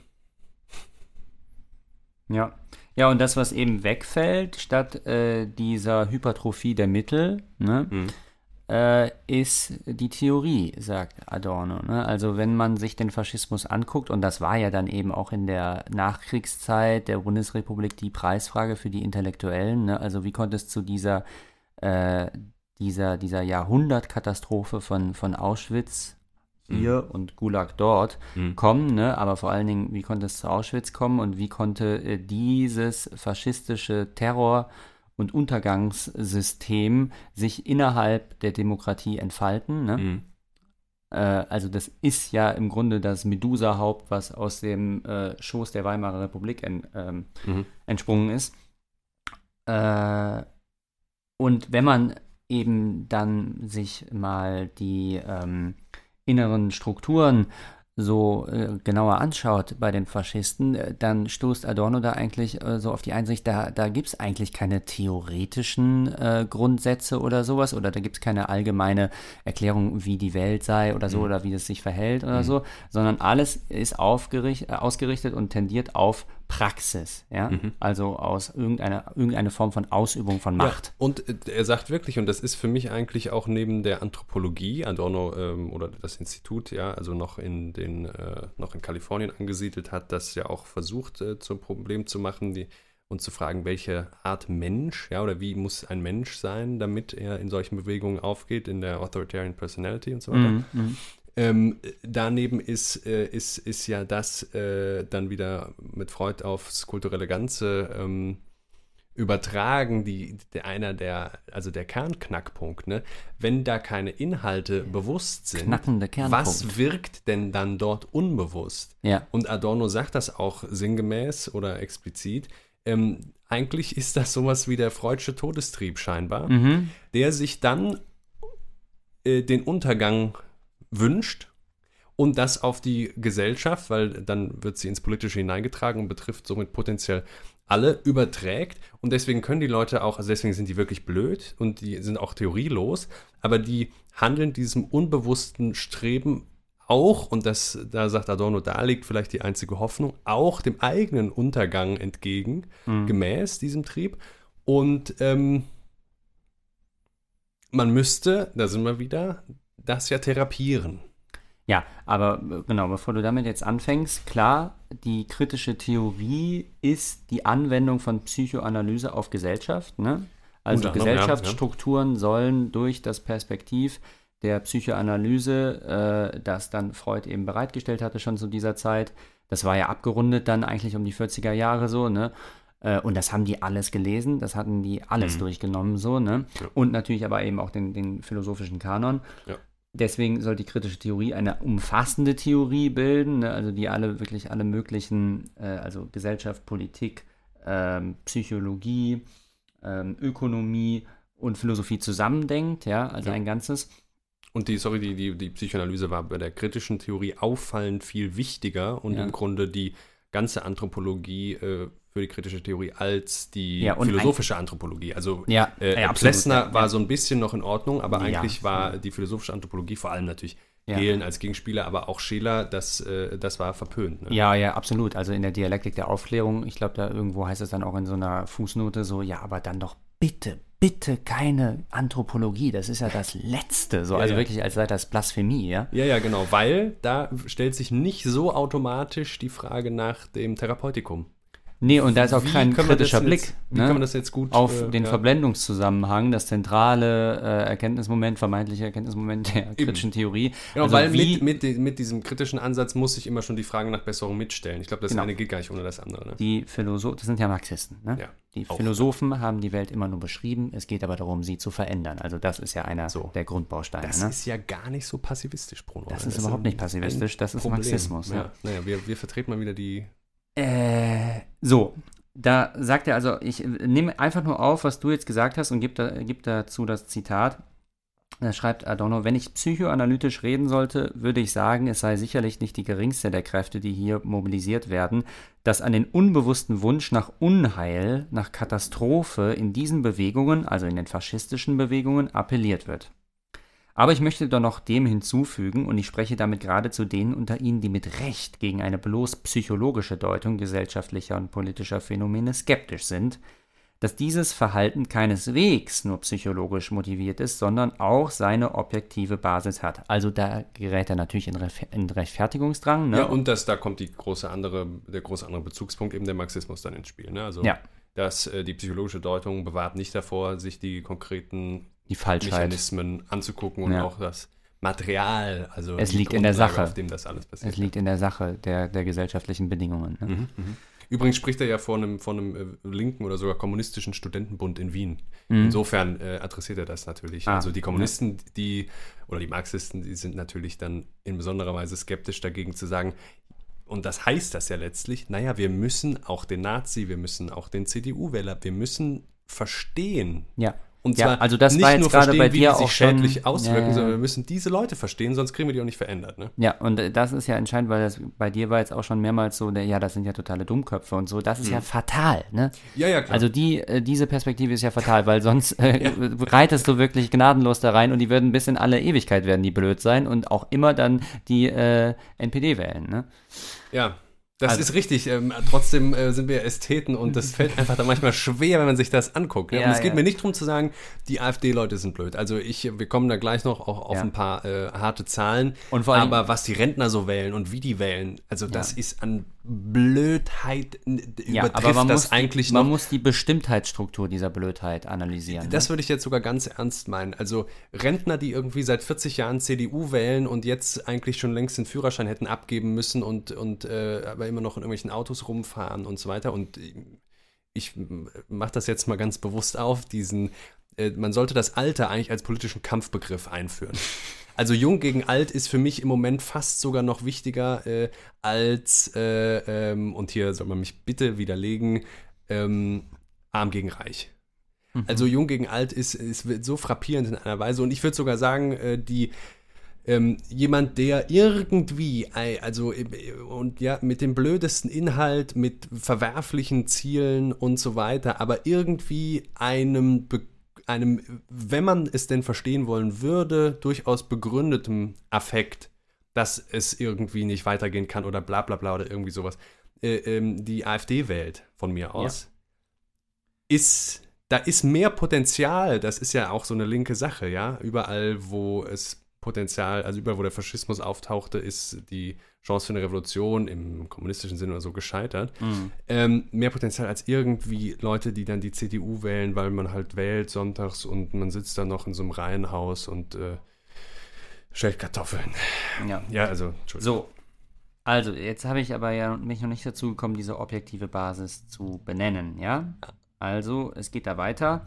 Ja. Ja, und das, was eben wegfällt, statt äh, dieser Hypertrophie der Mittel, ne, Mhm. äh, ist die Theorie, sagt Adorno. Ne? Also wenn man sich den Faschismus anguckt, und das war ja dann eben auch in der Nachkriegszeit der Bundesrepublik die Preisfrage für die Intellektuellen, ne? Also wie konnte es zu dieser, äh, dieser, dieser Jahrhundertkatastrophe von, von Auschwitz hier und Gulag dort Mhm. kommen, ne? Aber vor allen Dingen, wie konnte es zu Auschwitz kommen und wie konnte äh, dieses faschistische Terror- und Untergangssystem sich innerhalb der Demokratie entfalten. Ne? Mhm. Äh, also das ist ja im Grunde das Medusa-Haupt, was aus dem äh, Schoß der Weimarer Republik en, ähm, Mhm. entsprungen ist. Äh, und wenn man eben dann sich mal die ähm, inneren Strukturen so äh, genauer anschaut bei den Faschisten, äh, dann stoßt Adorno da eigentlich äh, so auf die Einsicht, da, da gibt es eigentlich keine theoretischen äh, Grundsätze oder sowas, oder da gibt es keine allgemeine Erklärung, wie die Welt sei oder so, Mhm. oder wie es sich verhält oder Mhm. so, sondern alles ist aufgericht, äh, ausgerichtet und tendiert auf Praxis, ja, Mhm. also aus irgendeiner, irgendeine Form von Ausübung von Macht. Ja, und äh, er sagt wirklich, und das ist für mich eigentlich auch neben der Anthropologie, Adorno ähm, oder das Institut, ja, also noch in den, äh, noch in Kalifornien angesiedelt hat, das ja auch versucht äh, zum Problem zu machen, die, und zu fragen, welche Art Mensch, ja, oder wie muss ein Mensch sein, damit er in solchen Bewegungen aufgeht, in der Authoritarian Personality und so weiter. Mhm, mhm. Ähm, daneben ist, äh, ist, ist ja das äh, dann wieder mit Freud aufs kulturelle Ganze ähm, übertragen, die, der, einer der, also der Kernknackpunkt, ne? Wenn da keine Inhalte bewusst sind, Knackende Kernpunkt. was wirkt denn dann dort unbewusst? Ja. Und Adorno sagt das auch sinngemäß oder explizit. Ähm, eigentlich ist das sowas wie der Freud'sche Todestrieb scheinbar, Mhm. der sich dann äh, den Untergang wünscht und das auf die Gesellschaft, weil dann wird sie ins Politische hineingetragen und betrifft somit potenziell alle, überträgt. Und deswegen können die Leute auch, also deswegen sind die wirklich blöd und die sind auch theorielos, aber die handeln diesem unbewussten Streben auch, und das, da sagt Adorno, da liegt vielleicht die einzige Hoffnung, auch dem eigenen Untergang entgegen, Mhm. gemäß diesem Trieb. Und ähm, man müsste, da sind wir wieder, das ja therapieren. Ja, aber äh, genau, bevor du damit jetzt anfängst, klar, die kritische Theorie ist die Anwendung von Psychoanalyse auf Gesellschaft, ne? Also Unter anderem, ja, Gesellschaftsstrukturen sollen durch das Perspektiv der Psychoanalyse, äh, das dann Freud eben bereitgestellt hatte schon zu dieser Zeit, das war ja abgerundet dann eigentlich um die vierziger Jahre so, ne? Äh, und das haben die alles gelesen, das hatten die alles Mhm. durchgenommen so, ne? Ja. Und natürlich aber eben auch den, den philosophischen Kanon. Ja. Deswegen soll die kritische Theorie eine umfassende Theorie bilden, ne? Also die alle wirklich alle möglichen, äh, also Gesellschaft, Politik, ähm, Psychologie, ähm, Ökonomie und Philosophie zusammendenkt, ja, also Ja. ein Ganzes. Und die, sorry, die, die, die Psychoanalyse war bei der kritischen Theorie auffallend viel wichtiger und Ja. im Grunde die ganze Anthropologie äh, für die kritische Theorie als die Ja, und philosophische Anthropologie. Also Ja, äh, ja, absolut, Plessner ja, war ja. so ein bisschen noch in Ordnung, aber Ja, eigentlich war voll. die philosophische Anthropologie, vor allem natürlich Ja. Gehlen als Gegenspieler, aber auch Scheler, das, äh, das war verpönt. Ne? Ja, ja, absolut. Also in der Dialektik der Aufklärung, ich glaube, da irgendwo heißt es dann auch in so einer Fußnote so, ja, aber dann doch bitte, bitte keine Anthropologie. Das ist ja das Letzte. So, Ja, also ja. wirklich, als sei das Blasphemie, ja. Ja, ja, genau, weil da stellt sich nicht so automatisch die Frage nach dem Therapeutikum. Nee, und da ist auch Wie kein können wir das kritischer jetzt- Blick, wie ne, kann man das jetzt gut, auf äh, den ja. Verblendungszusammenhang, das zentrale äh, Erkenntnismoment, vermeintliche Erkenntnismoment der kritischen Theorie. Genau, Also weil wie, mit, mit, de- mit diesem kritischen Ansatz muss ich immer schon die Frage nach Besserung mitstellen. Ich glaube, das Genau. eine geht gar nicht ohne das andere. Ne? die Philosophen, das sind ja Marxisten, ne? Ja, Die auch. Philosophen haben die Welt immer nur beschrieben, es geht aber darum, sie zu verändern. Also das ist ja einer So. der Grundbausteine. Das ne? ist ja gar nicht so passivistisch, Bruno. Das ne? ist überhaupt ein- nicht passivistisch, ein das ist Problem. Marxismus, ja. Ja. Naja, wir, wir vertreten mal wieder die. Äh, so, da sagt er also, ich nehme einfach nur auf, was du jetzt gesagt hast und gebe da, gib dazu das Zitat. Da schreibt Adorno, wenn ich psychoanalytisch reden sollte, würde ich sagen, es sei sicherlich nicht die geringste der Kräfte, die hier mobilisiert werden, dass an den unbewussten Wunsch nach Unheil, nach Katastrophe in diesen Bewegungen, also in den faschistischen Bewegungen, appelliert wird. Aber ich möchte doch noch dem hinzufügen, und ich spreche damit gerade zu denen unter Ihnen, die mit Recht gegen eine bloß psychologische Deutung gesellschaftlicher und politischer Phänomene skeptisch sind, dass dieses Verhalten keineswegs nur psychologisch motiviert ist, sondern auch seine objektive Basis hat. Also da gerät er natürlich in, Ref- in Rechtfertigungsdrang. Ne? Ja, und das, da kommt die große andere, der große andere Bezugspunkt, eben der Marxismus dann ins Spiel. Ne? Also Ja. dass äh, die psychologische Deutung bewahrt nicht davor, sich die konkreten Die Falschheit. Mechanismen anzugucken und Ja. auch das Material, also Es die liegt in der Grundlage, Sache. auf dem das alles passiert. Es liegt in der Sache der, der gesellschaftlichen Bedingungen. Ne? Mhm, mhm. Übrigens spricht er ja von einem, von einem äh, linken oder sogar kommunistischen Studentenbund in Wien. Mhm. Insofern äh, adressiert er das natürlich. Ah, also die Kommunisten, die oder die Marxisten, die sind natürlich dann in besonderer Weise skeptisch dagegen zu sagen, und das heißt das ja letztlich, naja, wir müssen auch den Nazi, wir müssen auch den C D U-Wähler, wir müssen verstehen. Ja. Und Ja, zwar also das nicht war jetzt nur gerade verstehen, bei wie dir die sich auch schon- schädlich auswirken, Ja, ja. sondern wir müssen diese Leute verstehen, sonst kriegen wir die auch nicht verändert. Ne? Ja, und äh, das ist ja entscheidend, weil das bei dir war jetzt auch schon mehrmals so, der, ja, das sind ja totale Dummköpfe und so. Das ist ja fatal, ne? Ja, ja, klar. Also die, äh, diese Perspektive ist ja fatal, weil sonst äh, reitest du wirklich gnadenlos da rein und die würden bis in alle Ewigkeit werden die blöd sein und auch immer dann die äh, N P D wählen, ne? Ja, das Also- ist richtig. Ähm, trotzdem äh, sind wir Ästheten und das fällt einfach dann manchmal schwer, wenn man sich das anguckt. Ne? Ja, und es geht ja. mir nicht darum zu sagen, die AfD-Leute sind blöd. Also ich, wir kommen da gleich noch auch auf Ja. ein paar äh, harte Zahlen. Und vor allem- aber was die Rentner so wählen und wie die wählen, also das Ja. ist an Blödheit, n- Ja, übertrifft aber man, das muss eigentlich die, man noch. muss die Bestimmtheitsstruktur dieser Blödheit analysieren. Das ne? würde ich jetzt sogar ganz ernst meinen. Also Rentner, die irgendwie seit vierzig Jahren C D U wählen und jetzt eigentlich schon längst den Führerschein hätten abgeben müssen und, und äh, aber immer noch in irgendwelchen Autos rumfahren und so weiter. Und äh, ich mache das jetzt mal ganz bewusst auf, diesen, äh, man sollte das Alter eigentlich als politischen Kampfbegriff einführen. Also jung gegen alt ist für mich im Moment fast sogar noch wichtiger äh, als, äh, ähm, und hier soll man mich bitte widerlegen, ähm, arm gegen reich. Mhm. Also jung gegen alt ist, ist so frappierend in einer Weise. Und ich würde sogar sagen, äh, die Ähm, jemand, der irgendwie, also und ja, mit dem blödesten Inhalt, mit verwerflichen Zielen und so weiter, aber irgendwie einem, einem, wenn man es denn verstehen wollen würde, durchaus begründetem Affekt, dass es irgendwie nicht weitergehen kann oder bla bla bla oder irgendwie sowas, äh, ähm, die AfD wählt, von mir aus, ja. ist, da ist mehr Potenzial, das ist ja auch so eine linke Sache, ja, überall, wo es Potenzial, also überall, wo der Faschismus auftauchte, ist die Chance für eine Revolution im kommunistischen Sinne oder so gescheitert. Mhm. Ähm, mehr Potenzial als irgendwie Leute, die dann die C D U wählen, weil man halt wählt sonntags und man sitzt dann noch in so einem Reihenhaus und äh, stellt Kartoffeln. Ja, ja also, Entschuldigung. So, also jetzt habe ich aber ja mich noch nicht dazu gekommen, diese objektive Basis zu benennen, ja? Also, es geht da weiter.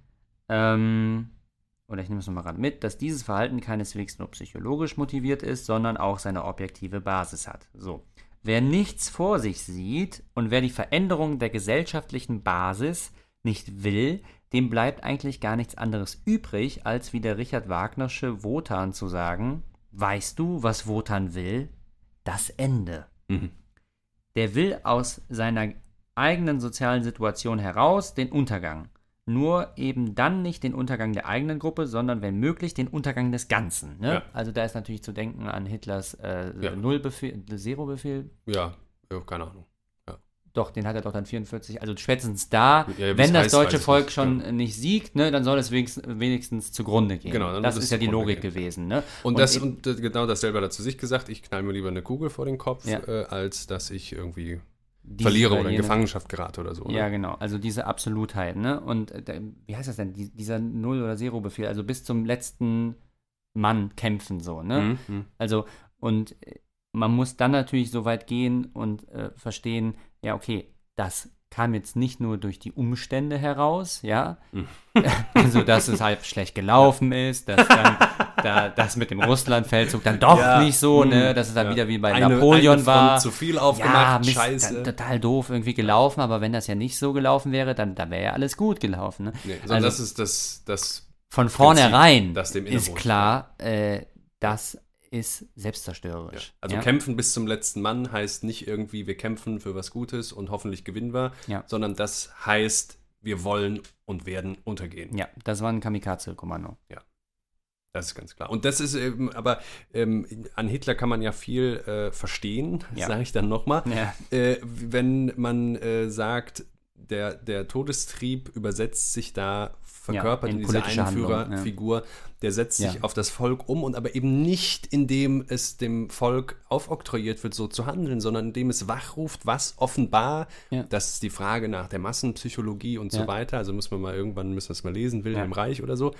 Ähm... oder ich nehme es nochmal gerade mit, dass dieses Verhalten keineswegs nur psychologisch motiviert ist, sondern auch seine objektive Basis hat. So. Wer nichts vor sich sieht und wer die Veränderung der gesellschaftlichen Basis nicht will, dem bleibt eigentlich gar nichts anderes übrig, als wie der Richard Wagnersche Wotan zu sagen, weißt du, was Wotan will? Das Ende. Mhm. Der will aus seiner eigenen sozialen Situation heraus den Untergang. Nur eben dann nicht den Untergang der eigenen Gruppe, sondern wenn möglich den Untergang des Ganzen. Ne? Ja. Also da ist natürlich zu denken an Hitlers äh, ja. Nullbefehl, Zero-Befehl. Ja, ja, keine Ahnung. Ja. Doch, den hat er doch dann vierundvierzig. Also spätestens da, ja, wenn das heißt, deutsche Volk nicht. schon ja. nicht siegt, ne, dann soll es wenigstens, wenigstens zugrunde gehen. Genau, das ist ja die Logik gehen. gewesen. Ne? Und, und, das, und genau dasselbe hat er zu sich gesagt, ich knall mir lieber eine Kugel vor den Kopf, ja. äh, als dass ich irgendwie Diese verliere oder in Gefangenschaft gerate oder so. Ne? Ja, genau. Also diese Absolutheit, ne? Und äh, wie heißt das denn? Die, dieser Null- oder Zero-Befehl, also bis zum letzten Mann kämpfen, so, ne? Mhm. Also, und man muss dann natürlich so weit gehen und äh, verstehen, ja, okay, das kam jetzt nicht nur durch die Umstände heraus, ja, mhm. also dass es halt schlecht gelaufen ist, dass dann da, das mit dem Russlandfeldzug dann doch ja, nicht so, ne, dass es dann ja. wieder wie bei eine, Napoleon eine war. Zu viel aufgemacht, ja, scheiße. Total doof irgendwie gelaufen, aber wenn das ja nicht so gelaufen wäre, dann, dann wäre ja alles gut gelaufen. Ne? Nee, also das ist das, das von vornherein Prinzip, ist klar, äh, das ist selbstzerstörerisch. Ja. Also ja? kämpfen bis zum letzten Mann heißt nicht irgendwie, wir kämpfen für was Gutes und hoffentlich gewinnen wir, ja. sondern das heißt, wir wollen und werden untergehen. Ja, das war ein Kamikaze-Kommando. Ja, das ist ganz klar. Und das ist eben, aber ähm, an Hitler kann man ja viel äh, verstehen, ja. sage ich dann nochmal, ja. äh, wenn man äh, sagt, der, der Todestrieb übersetzt sich da verkörpert ja, in, in dieser Einführerfigur, ja. der setzt sich ja. auf das Volk um und aber eben nicht, indem es dem Volk aufoktroyiert wird, so zu handeln, sondern indem es wachruft, was offenbar, ja. das ist die Frage nach der Massenpsychologie und ja. so weiter, also muss man mal irgendwann, müssen wir es mal lesen, Wilhelm ja. Reich oder so,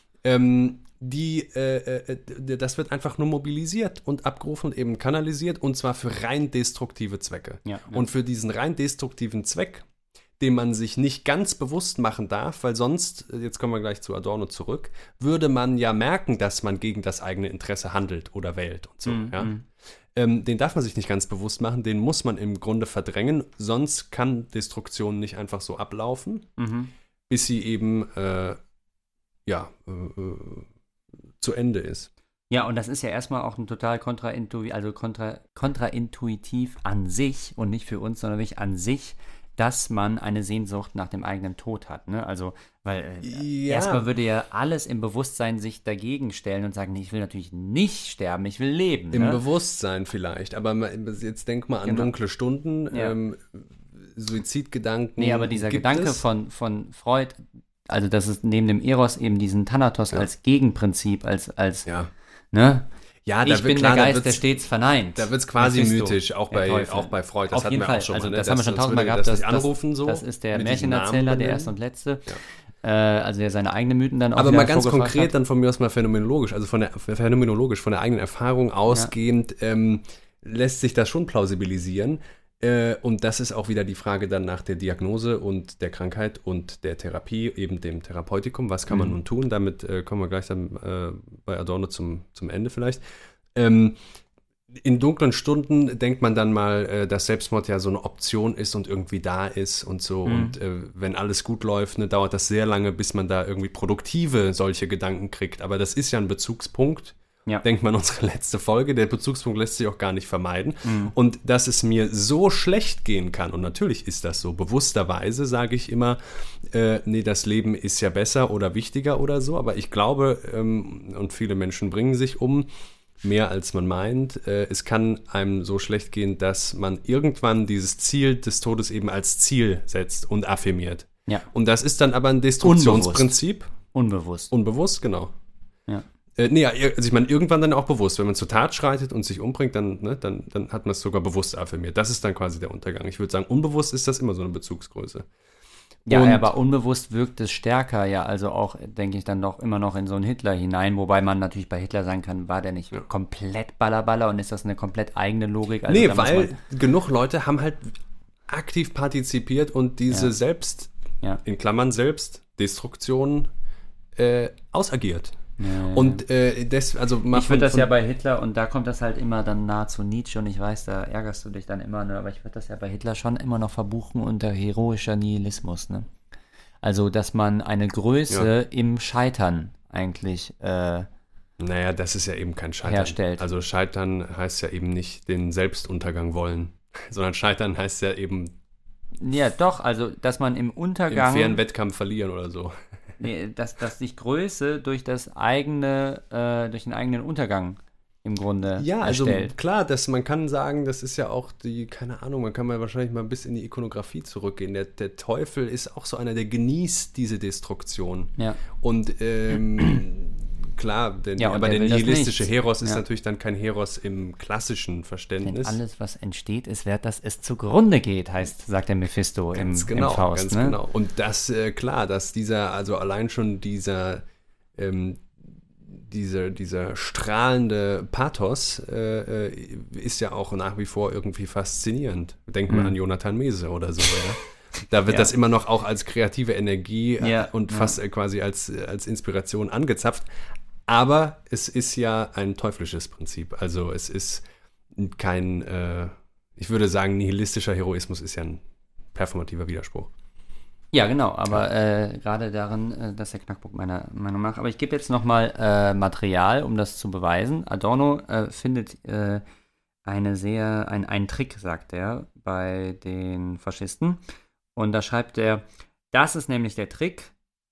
ähm, die, äh, äh, das wird einfach nur mobilisiert und abgerufen und eben kanalisiert und zwar für rein destruktive Zwecke. Ja, ja. Und für diesen rein destruktiven Zweck, den man sich nicht ganz bewusst machen darf, weil sonst, jetzt kommen wir gleich zu Adorno zurück, würde man ja merken, dass man gegen das eigene Interesse handelt oder wählt und so. Mm, ja? mm. Ähm, den darf man sich nicht ganz bewusst machen, den muss man im Grunde verdrängen, sonst kann Destruktion nicht einfach so ablaufen, mm-hmm. bis sie eben äh, ja, äh, zu Ende ist. Ja, und das ist ja erstmal auch ein total kontraintuitiv, also kontra, kontraintuitiv an sich und nicht für uns, sondern wirklich an sich, dass man eine Sehnsucht nach dem eigenen Tod hat. Ne? Also, weil äh, ja. erstmal würde ja alles im Bewusstsein sich dagegen stellen und sagen, nee, ich will natürlich nicht sterben, ich will leben. Im ne? Bewusstsein vielleicht, aber jetzt denk mal an genau. dunkle Stunden, ja. ähm, Suizidgedanken. Nee, aber dieser Gedanke es? von, von Freud, also dass es neben dem Eros eben diesen Thanatos ja. als Gegenprinzip, als, als ja. ne? Ja, ich da bin klar, der Geist, der stets verneint. Da wird es quasi mythisch, auch bei, auch bei Freud. Das Auf jeden hatten wir Fall. auch schon also, mal. Ne? Das, das haben wir schon tausendmal gehabt. Das, das, anrufen, so, das ist der Märchenerzähler, der erste und letzte. Ja. Äh, also der seine eigenen Mythen dann auch Aber mal ganz konkret hat. Dann von mir aus mal phänomenologisch, also von der phänomenologisch, von der eigenen Erfahrung ausgehend, ja. ähm, lässt sich das schon plausibilisieren. Äh, und das ist auch wieder die Frage dann nach der Diagnose und der Krankheit und der Therapie, eben dem Therapeutikum. Was kann man Mhm. nun tun? Damit äh, kommen wir gleich dann äh, bei Adorno zum, zum Ende vielleicht. Ähm, in dunklen Stunden denkt man dann mal, äh, dass Selbstmord ja so eine Option ist und irgendwie da ist und so. Mhm. Und äh, wenn alles gut läuft, ne, dauert das sehr lange, bis man da irgendwie produktive solche Gedanken kriegt. Aber das ist ja ein Bezugspunkt. Ja. Denkt man unsere letzte Folge, der Bezugspunkt lässt sich auch gar nicht vermeiden. Mhm. Und dass es mir so schlecht gehen kann, und natürlich ist das so, bewussterweise sage ich immer, äh, nee, das Leben ist ja besser oder wichtiger oder so, aber ich glaube, ähm, und viele Menschen bringen sich um, mehr als man meint, äh, es kann einem so schlecht gehen, dass man irgendwann dieses Ziel des Todes eben als Ziel setzt und affirmiert. Ja. Und das ist dann aber ein Destruktionsprinzip. Unbewusst. Unbewusst, genau. Ja. Äh, nee, ja, also ich meine, irgendwann dann auch bewusst. Wenn man zur Tat schreitet und sich umbringt, dann, ne, dann, dann hat man es sogar bewusst affirmiert. Das ist dann quasi der Untergang. Ich würde sagen, unbewusst ist das immer so eine Bezugsgröße. Ja, Und- aber unbewusst wirkt es stärker, ja, also auch, denke ich, dann doch immer noch in so einen Hitler hinein, wobei man natürlich bei Hitler sagen kann, war der nicht Ja. komplett Ballerballer und ist das eine komplett eigene Logik? Also nee, da muss weil man- genug Leute haben halt aktiv partizipiert und diese Ja. Selbst, Ja. in Klammern Selbstdestruktion, äh, ausagiert. Ja, Und äh, das, also mal ich finde von- das von- ja bei Hitler, und da kommt das halt immer dann nahe zu Nietzsche, und ich weiß, da ärgerst du dich dann immer, ne, aber ich würde das ja bei Hitler schon immer noch verbuchen unter heroischer Nihilismus, ne? Also, dass man eine Größe im Scheitern eigentlich, äh, Naja, das ist ja eben kein Scheitern. herstellt. Also Scheitern heißt ja eben nicht den Selbstuntergang wollen, sondern Scheitern heißt ja eben ja doch, also, dass man im im Untergang, fairen Wettkampf verlieren oder so. nee, dass, dass sich Größe durch das eigene, äh, durch den eigenen Untergang im Grunde Ja, also erstellt. klar, dass man kann sagen, das ist ja auch die, keine Ahnung, man kann mal wahrscheinlich mal bis in die Ikonografie zurückgehen. Der, der Teufel ist auch so einer, der genießt diese Destruktion. Ja. Und ähm, klar, denn, Ja, und aber der der will das nihilistische nicht. Heros ist Ja. natürlich dann kein Heros im klassischen Denn Verständnis. alles, was entsteht, ist wert, dass es zugrunde geht, heißt, sagt der Mephisto im, Ganz genau, im Faust. ganz ne? genau. Und das, äh, klar, dass dieser, also allein schon dieser, ähm, dieser, dieser strahlende Pathos äh, äh, ist ja auch nach wie vor irgendwie faszinierend. Denkt mal Mhm. an Jonathan Mese oder so, ja. Da wird Ja. das immer noch auch als kreative Energie äh, Ja, und ja. fast äh, quasi als, äh, als Inspiration angezapft. Aber es ist ja ein teuflisches Prinzip. Also es ist kein, äh, ich würde sagen, nihilistischer Heroismus ist ja ein performativer Widerspruch. Ja, genau, aber äh, gerade darin, äh, das ist der Knackpunkt meiner Meinung nach. Aber ich gebe jetzt nochmal äh, Material, um das zu beweisen. Adorno äh, findet äh, eine sehr, ein, einen Trick, sagt er, bei den Faschisten. Und da schreibt er, das ist nämlich der Trick,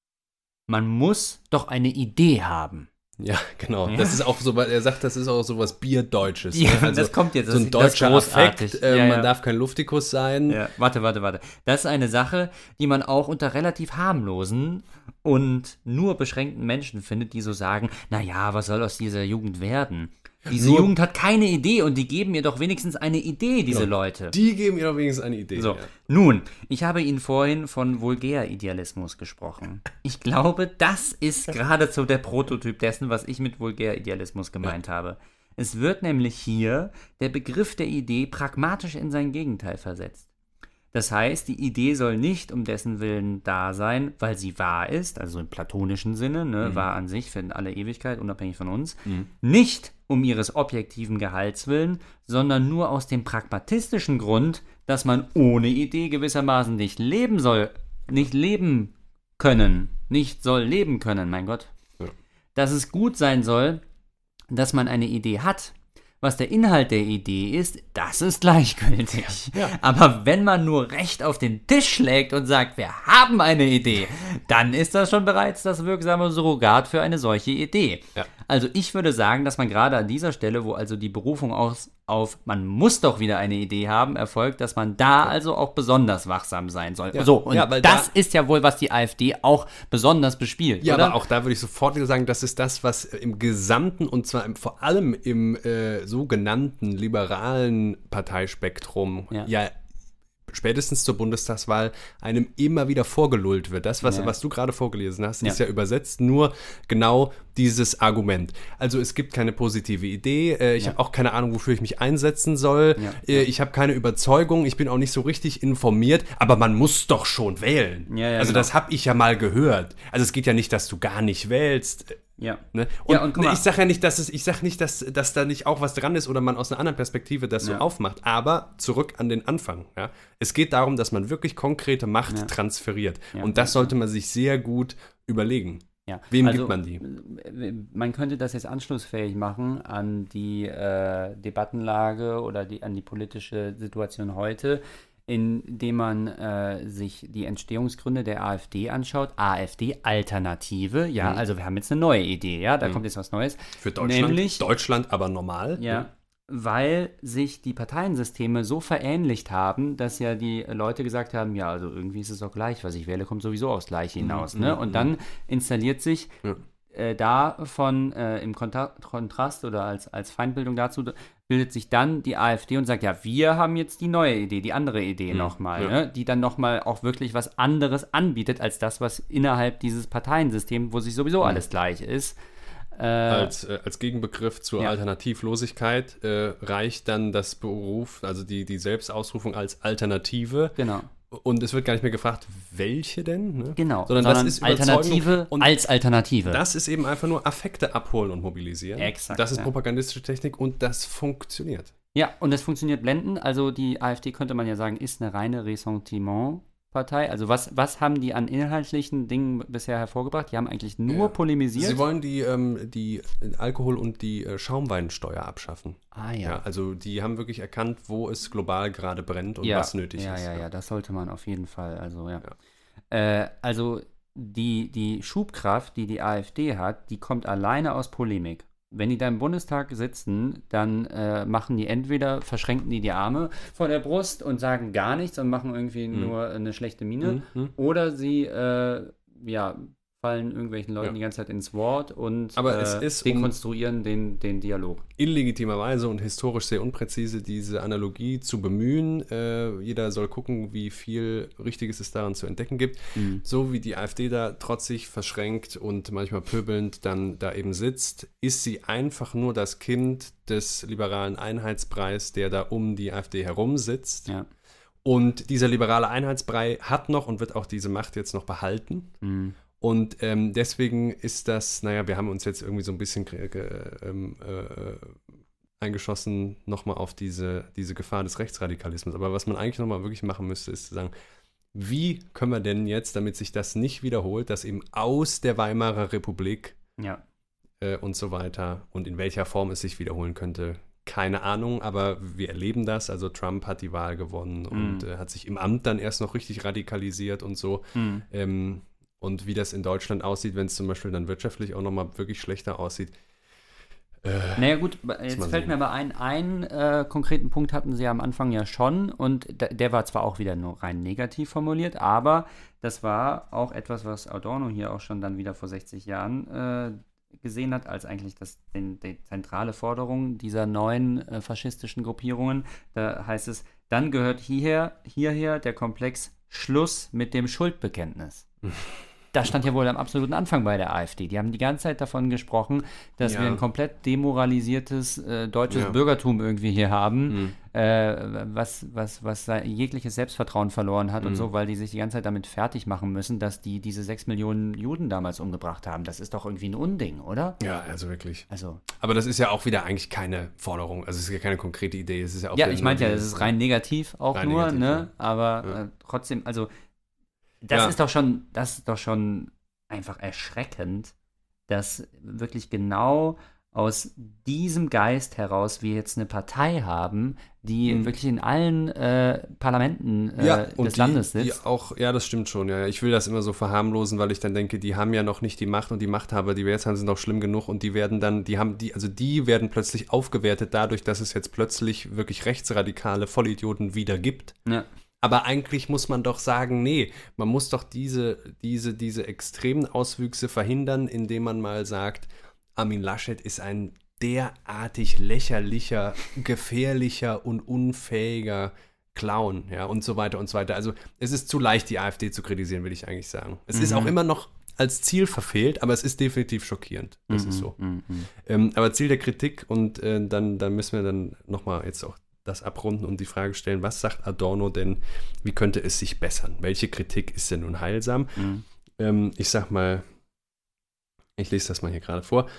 man muss doch eine Idee haben. Ja, genau. Ja. Das ist auch so, weil er sagt, das ist auch so was Bierdeutsches. Ja, ne? Also das kommt jetzt, das so ein ist- das ist deutscher großartig. Affekt. Äh, Ja, man ja. darf kein Luftikus sein. Ja, warte, warte, warte. Das ist eine Sache, die man auch unter relativ harmlosen und nur beschränkten Menschen findet, die so sagen, naja, was soll aus dieser Jugend werden? Diese Nur- Jugend hat keine Idee und die geben mir doch wenigstens eine Idee, diese Ja, Leute. Die geben ihr doch wenigstens eine Idee. So, Ja. nun, ich habe Ihnen vorhin von Vulgäridealismus gesprochen. Ich glaube, das ist geradezu der Prototyp dessen, was ich mit Vulgäridealismus gemeint habe. Es wird nämlich hier der Begriff der Idee pragmatisch in sein Gegenteil versetzt. Das heißt, die Idee soll nicht um dessen Willen da sein, weil sie wahr ist, also im platonischen Sinne, ne, wahr an sich für alle Ewigkeit, unabhängig von uns, nicht um ihres objektiven Gehalts willen, sondern nur aus dem pragmatistischen Grund, dass man ohne Idee gewissermaßen nicht leben soll, nicht leben können, nicht soll leben können, mein Gott. Ja. Dass es gut sein soll, dass man eine Idee hat. Was der Inhalt der Idee ist, das ist gleichgültig. Ja. Aber wenn man nur recht auf den Tisch schlägt und sagt, wir haben eine Idee, dann ist das schon bereits das wirksame Surrogat für eine solche Idee. Ja. Also ich würde sagen, dass man gerade an dieser Stelle, wo also die Berufung aus, auf man muss doch wieder eine Idee haben, erfolgt, dass man da also auch besonders wachsam sein soll. Ja. So, und Ja, weil das da- ist ja wohl, was die AfD auch besonders bespielt, Ja, oder? aber auch da würde ich sofort wieder sagen, das ist das, was im gesamten und zwar im, vor allem im äh, sogenannten liberalen Parteispektrum Ja. ja. spätestens zur Bundestagswahl einem immer wieder vorgelullt wird. Das, was, Ja. was du gerade vorgelesen hast, Ja. ist ja übersetzt nur genau dieses Argument. Also es gibt keine positive Idee, äh, ich Ja. habe auch keine Ahnung, wofür ich mich einsetzen soll, Ja. äh, ich habe keine Überzeugung, ich bin auch nicht so richtig informiert, aber man muss doch schon wählen. Ja, ja, also genau. das habe ich ja mal gehört. Also es geht ja nicht, dass du gar nicht wählst. Ja. Ne? Und, Ja, und guck ne, mal. ich sage ja nicht, dass es, ich sage nicht, dass, dass da nicht auch was dran ist oder man aus einer anderen Perspektive das so Ja. aufmacht. Aber zurück an den Anfang. Ja? Es geht darum, dass man wirklich konkrete Macht Ja. transferiert. Ja. Und das sollte man sich sehr gut überlegen. Ja. Wem also, gibt man die? Man könnte das jetzt anschlussfähig machen an die äh, Debattenlage oder die, an die politische Situation heute, indem man äh, sich die Entstehungsgründe der AfD anschaut. AfD-Alternative, ja, Mhm. also wir haben jetzt eine neue Idee, ja, da Mhm. kommt jetzt was Neues. Für Deutschland, Nämlich- Deutschland aber normal. Ja, weil sich die Parteiensysteme so verähnlicht haben, dass ja die Leute gesagt haben, ja, also irgendwie ist es doch gleich, was ich wähle, kommt sowieso aufs Gleiche hinaus. Mhm, Ne? mhm, Und dann installiert sich Ja. äh, davon äh, im Kontra Kontrast oder als, als Feindbildung dazu, bildet sich dann die AfD und sagt, ja, wir haben jetzt die neue Idee, die andere Idee Mhm, nochmal, ja. ne? Die dann nochmal auch wirklich was anderes anbietet, als das, was innerhalb dieses Parteiensystems, wo sich sowieso Mhm. alles gleich ist. Äh, Als, äh, als Gegenbegriff zur Ja. Alternativlosigkeit äh, reicht dann das Beruf, also die, die Selbstausrufung als Alternative. genau. Und es wird gar nicht mehr gefragt, welche denn? Ne? Genau, Sondern, das ist Überzeugung. Alternative Und als Alternative. das ist eben einfach nur Affekte abholen und mobilisieren. Exakt, Das ist ja. propagandistische Technik und das funktioniert. Ja, und es funktioniert blendend. Also die AfD, könnte man ja sagen, ist eine reine Ressentiment-Partei. Also was, was haben die an inhaltlichen Dingen bisher hervorgebracht? Die haben eigentlich nur Ja. polemisiert. Sie wollen die, ähm, die Alkohol- und die äh, Schaumweinsteuer abschaffen. ah Ja. also die haben wirklich erkannt, wo es global gerade brennt und ja, was nötig ja, ist. Ja, ja, ja, das sollte man auf jeden Fall. Also, ja. Ja. Äh, also die, die Schubkraft, die die AfD hat, die kommt alleine aus Polemik. Wenn die da im Bundestag sitzen, dann äh, machen die entweder, verschränken die die Arme vor der Brust und sagen gar nichts und machen irgendwie Mhm. nur eine schlechte Miene. Mhm. Oder sie, äh, ja, fallen irgendwelchen Leuten Ja. die ganze Zeit ins Wort und Aber äh, es ist um- dekonstruieren den, den Dialog. Illegitimerweise und historisch sehr unpräzise diese Analogie zu bemühen. Äh, jeder soll gucken, wie viel Richtiges es daran zu entdecken gibt. Mhm. So wie die AfD da trotzig, verschränkt und manchmal pöbelnd dann da eben sitzt, ist sie einfach nur das Kind des liberalen Einheitspreis, der da um die AfD herum sitzt. Ja. Und dieser liberale Einheitsbrei hat noch und wird auch diese Macht jetzt noch behalten. Mhm. Und ähm, deswegen ist das, naja, wir haben uns jetzt irgendwie so ein bisschen äh, ähm, äh, eingeschossen nochmal auf diese, diese Gefahr des Rechtsradikalismus. Aber was man eigentlich nochmal wirklich machen müsste, ist zu sagen, wie können wir denn jetzt, damit sich das nicht wiederholt, dass eben aus der Weimarer Republik Ja. äh, und so weiter und in welcher Form es sich wiederholen könnte, keine Ahnung, aber wir erleben das. Also Trump hat die Wahl gewonnen und Mhm. äh, hat sich im Amt dann erst noch richtig radikalisiert und so. Mhm. Ähm, und wie das in Deutschland aussieht, wenn es zum Beispiel dann wirtschaftlich auch nochmal wirklich schlechter aussieht. Äh, Naja gut, jetzt mal fällt sehen. mir aber ein, einen äh, konkreten Punkt hatten sie am Anfang ja schon und da, der war zwar auch wieder nur rein negativ formuliert, aber das war auch etwas, was Adorno hier auch schon dann wieder vor sechzig Jahren äh, gesehen hat, als eigentlich das, den, die zentrale Forderung dieser neuen äh, faschistischen Gruppierungen. Da heißt es, dann gehört hierher, hierher der Komplex Schluss mit dem Schuldbekenntnis. Das stand ja wohl am absoluten Anfang bei der AfD. Die haben die ganze Zeit davon gesprochen, dass Ja. wir ein komplett demoralisiertes äh, deutsches Ja. Bürgertum irgendwie hier haben, Mhm. äh, was, was, was se- jegliches Selbstvertrauen verloren hat und Mhm. so, weil die sich die ganze Zeit damit fertig machen müssen, dass die diese sechs Millionen Juden damals umgebracht haben. Das ist doch irgendwie ein Unding, oder? Ja, also wirklich. Also, Aber das ist ja auch wieder eigentlich keine Forderung. Also es ist ja keine konkrete Idee. Es ist ja auch ja, wieder ich nur meinte ja, die- das ist rein negativ auch Rein nur, negativ, ne? ja. Aber Ja. äh, trotzdem, also das Ja. ist doch schon, das ist doch schon einfach erschreckend, dass wirklich genau aus diesem Geist heraus wir jetzt eine Partei haben, die Mhm. wirklich in allen äh, Parlamenten äh, ja, des und die, Landes die sitzt. auch, ja, das stimmt schon. Ja. Ich will das immer so verharmlosen, weil ich dann denke, die haben ja noch nicht die Macht und die Machthaber, die wir jetzt haben, sind doch schlimm genug und die werden dann, die haben die, also die werden plötzlich aufgewertet dadurch, dass es jetzt plötzlich wirklich rechtsradikale Vollidioten wieder gibt. Ja. Aber eigentlich muss man doch sagen, nee, man muss doch diese, diese, diese extremen Auswüchse verhindern, indem man mal sagt, Armin Laschet ist ein derartig lächerlicher, gefährlicher und unfähiger klauen, ja, und so weiter und so weiter. Also es ist zu leicht, die AfD zu kritisieren, will ich eigentlich sagen. Es mhm. ist auch immer noch als Ziel verfehlt, aber es ist definitiv schockierend. Das mhm. ist so. Mhm. Ähm, aber Ziel der Kritik und äh, dann, dann müssen wir dann nochmal jetzt auch das abrunden und die Frage stellen, was sagt Adorno denn, wie könnte es sich bessern? Welche Kritik ist denn nun heilsam? Mhm. Ähm, ich sag mal, ich lese das mal hier gerade vor.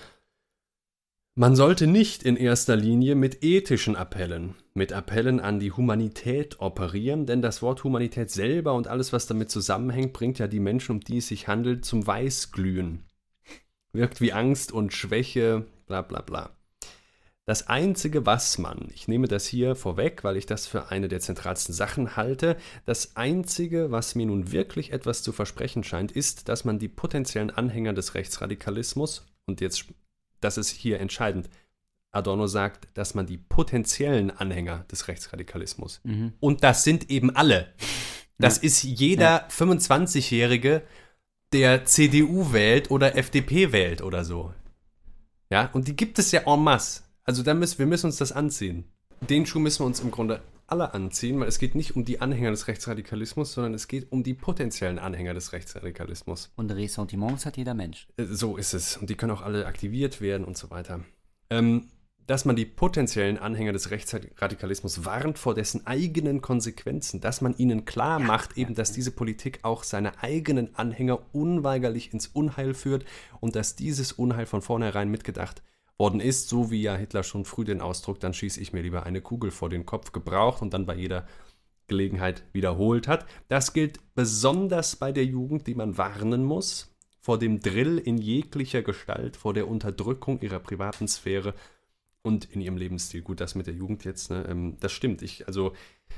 Man sollte nicht in erster Linie mit ethischen Appellen, mit Appellen an die Humanität operieren, denn das Wort Humanität selber und alles, was damit zusammenhängt, bringt ja die Menschen, um die es sich handelt, zum Weißglühen. Wirkt wie Angst und Schwäche, bla bla bla. Das Einzige, was man, ich nehme das hier vorweg, weil ich das für eine der zentralsten Sachen halte, das Einzige, was mir nun wirklich etwas zu versprechen scheint, ist, dass man die potenziellen Anhänger des Rechtsradikalismus, und jetzt, das ist hier entscheidend, Adorno sagt, dass man die potenziellen Anhänger des Rechtsradikalismus, mhm. und das sind eben alle, das ja. ist jeder ja. fünfundzwanzigjährige, der C D U wählt oder F D P wählt oder so. Ja, und die gibt es ja en masse. Also da müssen, wir müssen uns das anziehen. Den Schuh müssen wir uns im Grunde alle anziehen, weil es geht nicht um die Anhänger des Rechtsradikalismus, sondern es geht um die potenziellen Anhänger des Rechtsradikalismus. Und Ressentiments hat jeder Mensch. So ist es. Und die können auch alle aktiviert werden und so weiter. Ähm, dass man die potenziellen Anhänger des Rechtsradikalismus warnt vor dessen eigenen Konsequenzen, dass man ihnen klar ja, macht, eben, ja, dass ja. diese Politik auch seine eigenen Anhänger unweigerlich ins Unheil führt und dass dieses Unheil von vornherein mitgedacht worden ist, so wie ja Hitler schon früh den Ausdruck, dann schieße ich mir lieber eine Kugel vor den Kopf, gebraucht und dann bei jeder Gelegenheit wiederholt hat. Das gilt besonders bei der Jugend, die man warnen muss, vor dem Drill in jeglicher Gestalt, vor der Unterdrückung ihrer privaten Sphäre und in ihrem Lebensstil. Gut, das mit der Jugend jetzt, ne, ähm, das stimmt. Ich, also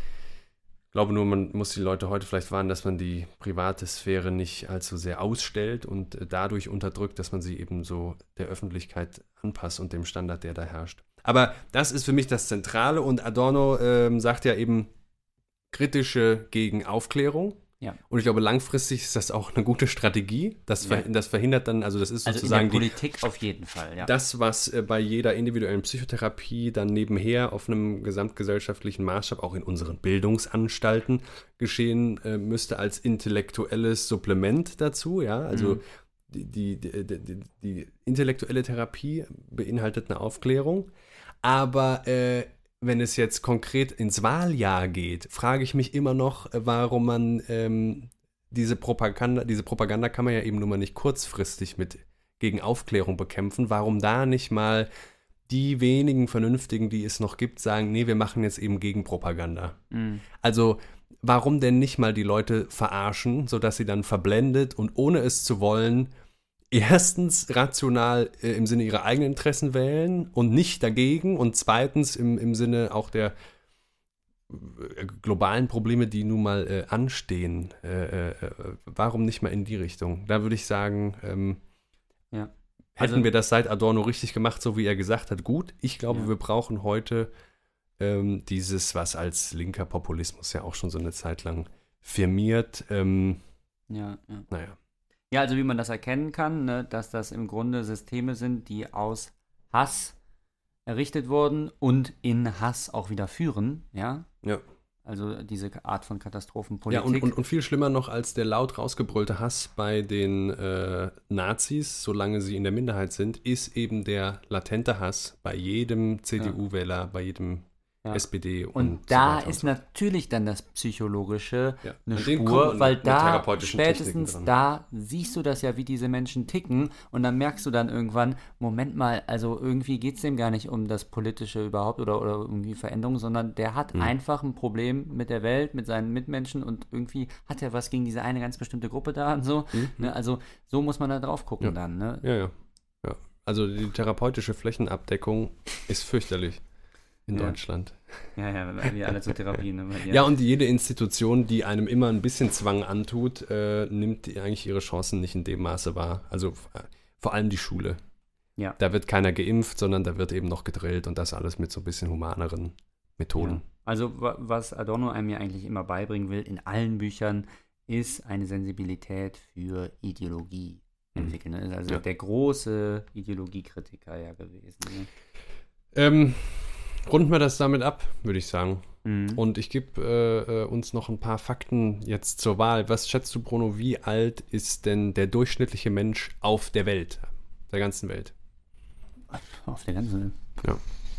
glaube nur, man muss die Leute heute vielleicht warnen, dass man die private Sphäre nicht allzu sehr ausstellt und dadurch unterdrückt, dass man sie eben so der Öffentlichkeit anpasst und dem Standard, der da herrscht. Aber das ist für mich das Zentrale und Adorno ähm, sagt ja eben kritische gegen Aufklärung. Ja. Und ich glaube, langfristig ist das auch eine gute Strategie. Das, ja. ver- das verhindert dann, also das ist also sozusagen in der Politik die, auf jeden Fall. Ja. Das, was äh, bei jeder individuellen Psychotherapie dann nebenher auf einem gesamtgesellschaftlichen Maßstab auch in unseren Bildungsanstalten geschehen äh, müsste, als intellektuelles Supplement dazu. Ja, also mhm. die, die, die, die, die intellektuelle Therapie beinhaltet eine Aufklärung, aber äh, wenn es jetzt konkret ins Wahljahr geht, frage ich mich immer noch, warum man ähm, diese Propaganda, diese Propaganda kann man ja eben nur mal nicht kurzfristig mit gegen Aufklärung bekämpfen. Warum da nicht mal die wenigen Vernünftigen, die es noch gibt, sagen, nee, wir machen jetzt eben Gegenpropaganda. Mhm. Also warum denn nicht mal die Leute verarschen, sodass sie dann verblendet und ohne es zu wollen erstens rational äh, im Sinne ihrer eigenen Interessen wählen und nicht dagegen und zweitens im, im Sinne auch der äh, globalen Probleme, die nun mal äh, anstehen. Äh, äh, warum nicht mal in die Richtung? Da würde ich sagen, ähm, ja. hätten also, wir das seit Adorno richtig gemacht, so wie er gesagt hat, gut. Ich glaube, ja. wir brauchen heute ähm, dieses, was als linker Populismus ja auch schon so eine Zeit lang firmiert. Ähm, ja, ja. Naja. Ja, also wie man das erkennen kann, ne, dass das im Grunde Systeme sind, die aus Hass errichtet wurden und in Hass auch wieder führen, ja? Ja. Also diese Art von Katastrophenpolitik. Ja, und, und, und viel schlimmer noch als der laut rausgebrüllte Hass bei den äh, Nazis, solange sie in der Minderheit sind, ist eben der latente Hass bei jedem C D U-Wähler, ja. bei jedem ja. S P D und, und da so ist so. natürlich dann das Psychologische ja. eine Spur, weil da spätestens da siehst du das ja, wie diese Menschen ticken und dann merkst du dann irgendwann, Moment mal, also irgendwie geht es dem gar nicht um das Politische überhaupt oder, oder irgendwie Veränderung, sondern der hat mhm. einfach ein Problem mit der Welt, mit seinen Mitmenschen und irgendwie hat er was gegen diese eine ganz bestimmte Gruppe da und so. Mhm. Ne? Also so muss man da drauf gucken ja. dann. Ne? Ja, ja, ja. Also die therapeutische Flächenabdeckung ist fürchterlich. In ja. Deutschland. Ja, ja, wir alle zur Therapie. Ne? Ja. ja, und jede Institution, die einem immer ein bisschen Zwang antut, äh, nimmt eigentlich ihre Chancen nicht in dem Maße wahr. Also äh, vor allem die Schule. Ja. Da wird keiner geimpft, sondern da wird eben noch gedrillt und das alles mit so ein bisschen humaneren Methoden. Ja. Also was Adorno einem ja eigentlich immer beibringen will, in allen Büchern, ist eine Sensibilität für Ideologie entwickeln. Er ist also ja. der große Ideologiekritiker ja gewesen. Ne? Ähm... Runden wir das damit ab, würde ich sagen. Mhm. Und ich gebe äh, uns noch ein paar Fakten jetzt zur Wahl. Was schätzt du, Bruno, wie alt ist denn der durchschnittliche Mensch auf der Welt, der ganzen Welt? Auf der ganzen. Ja.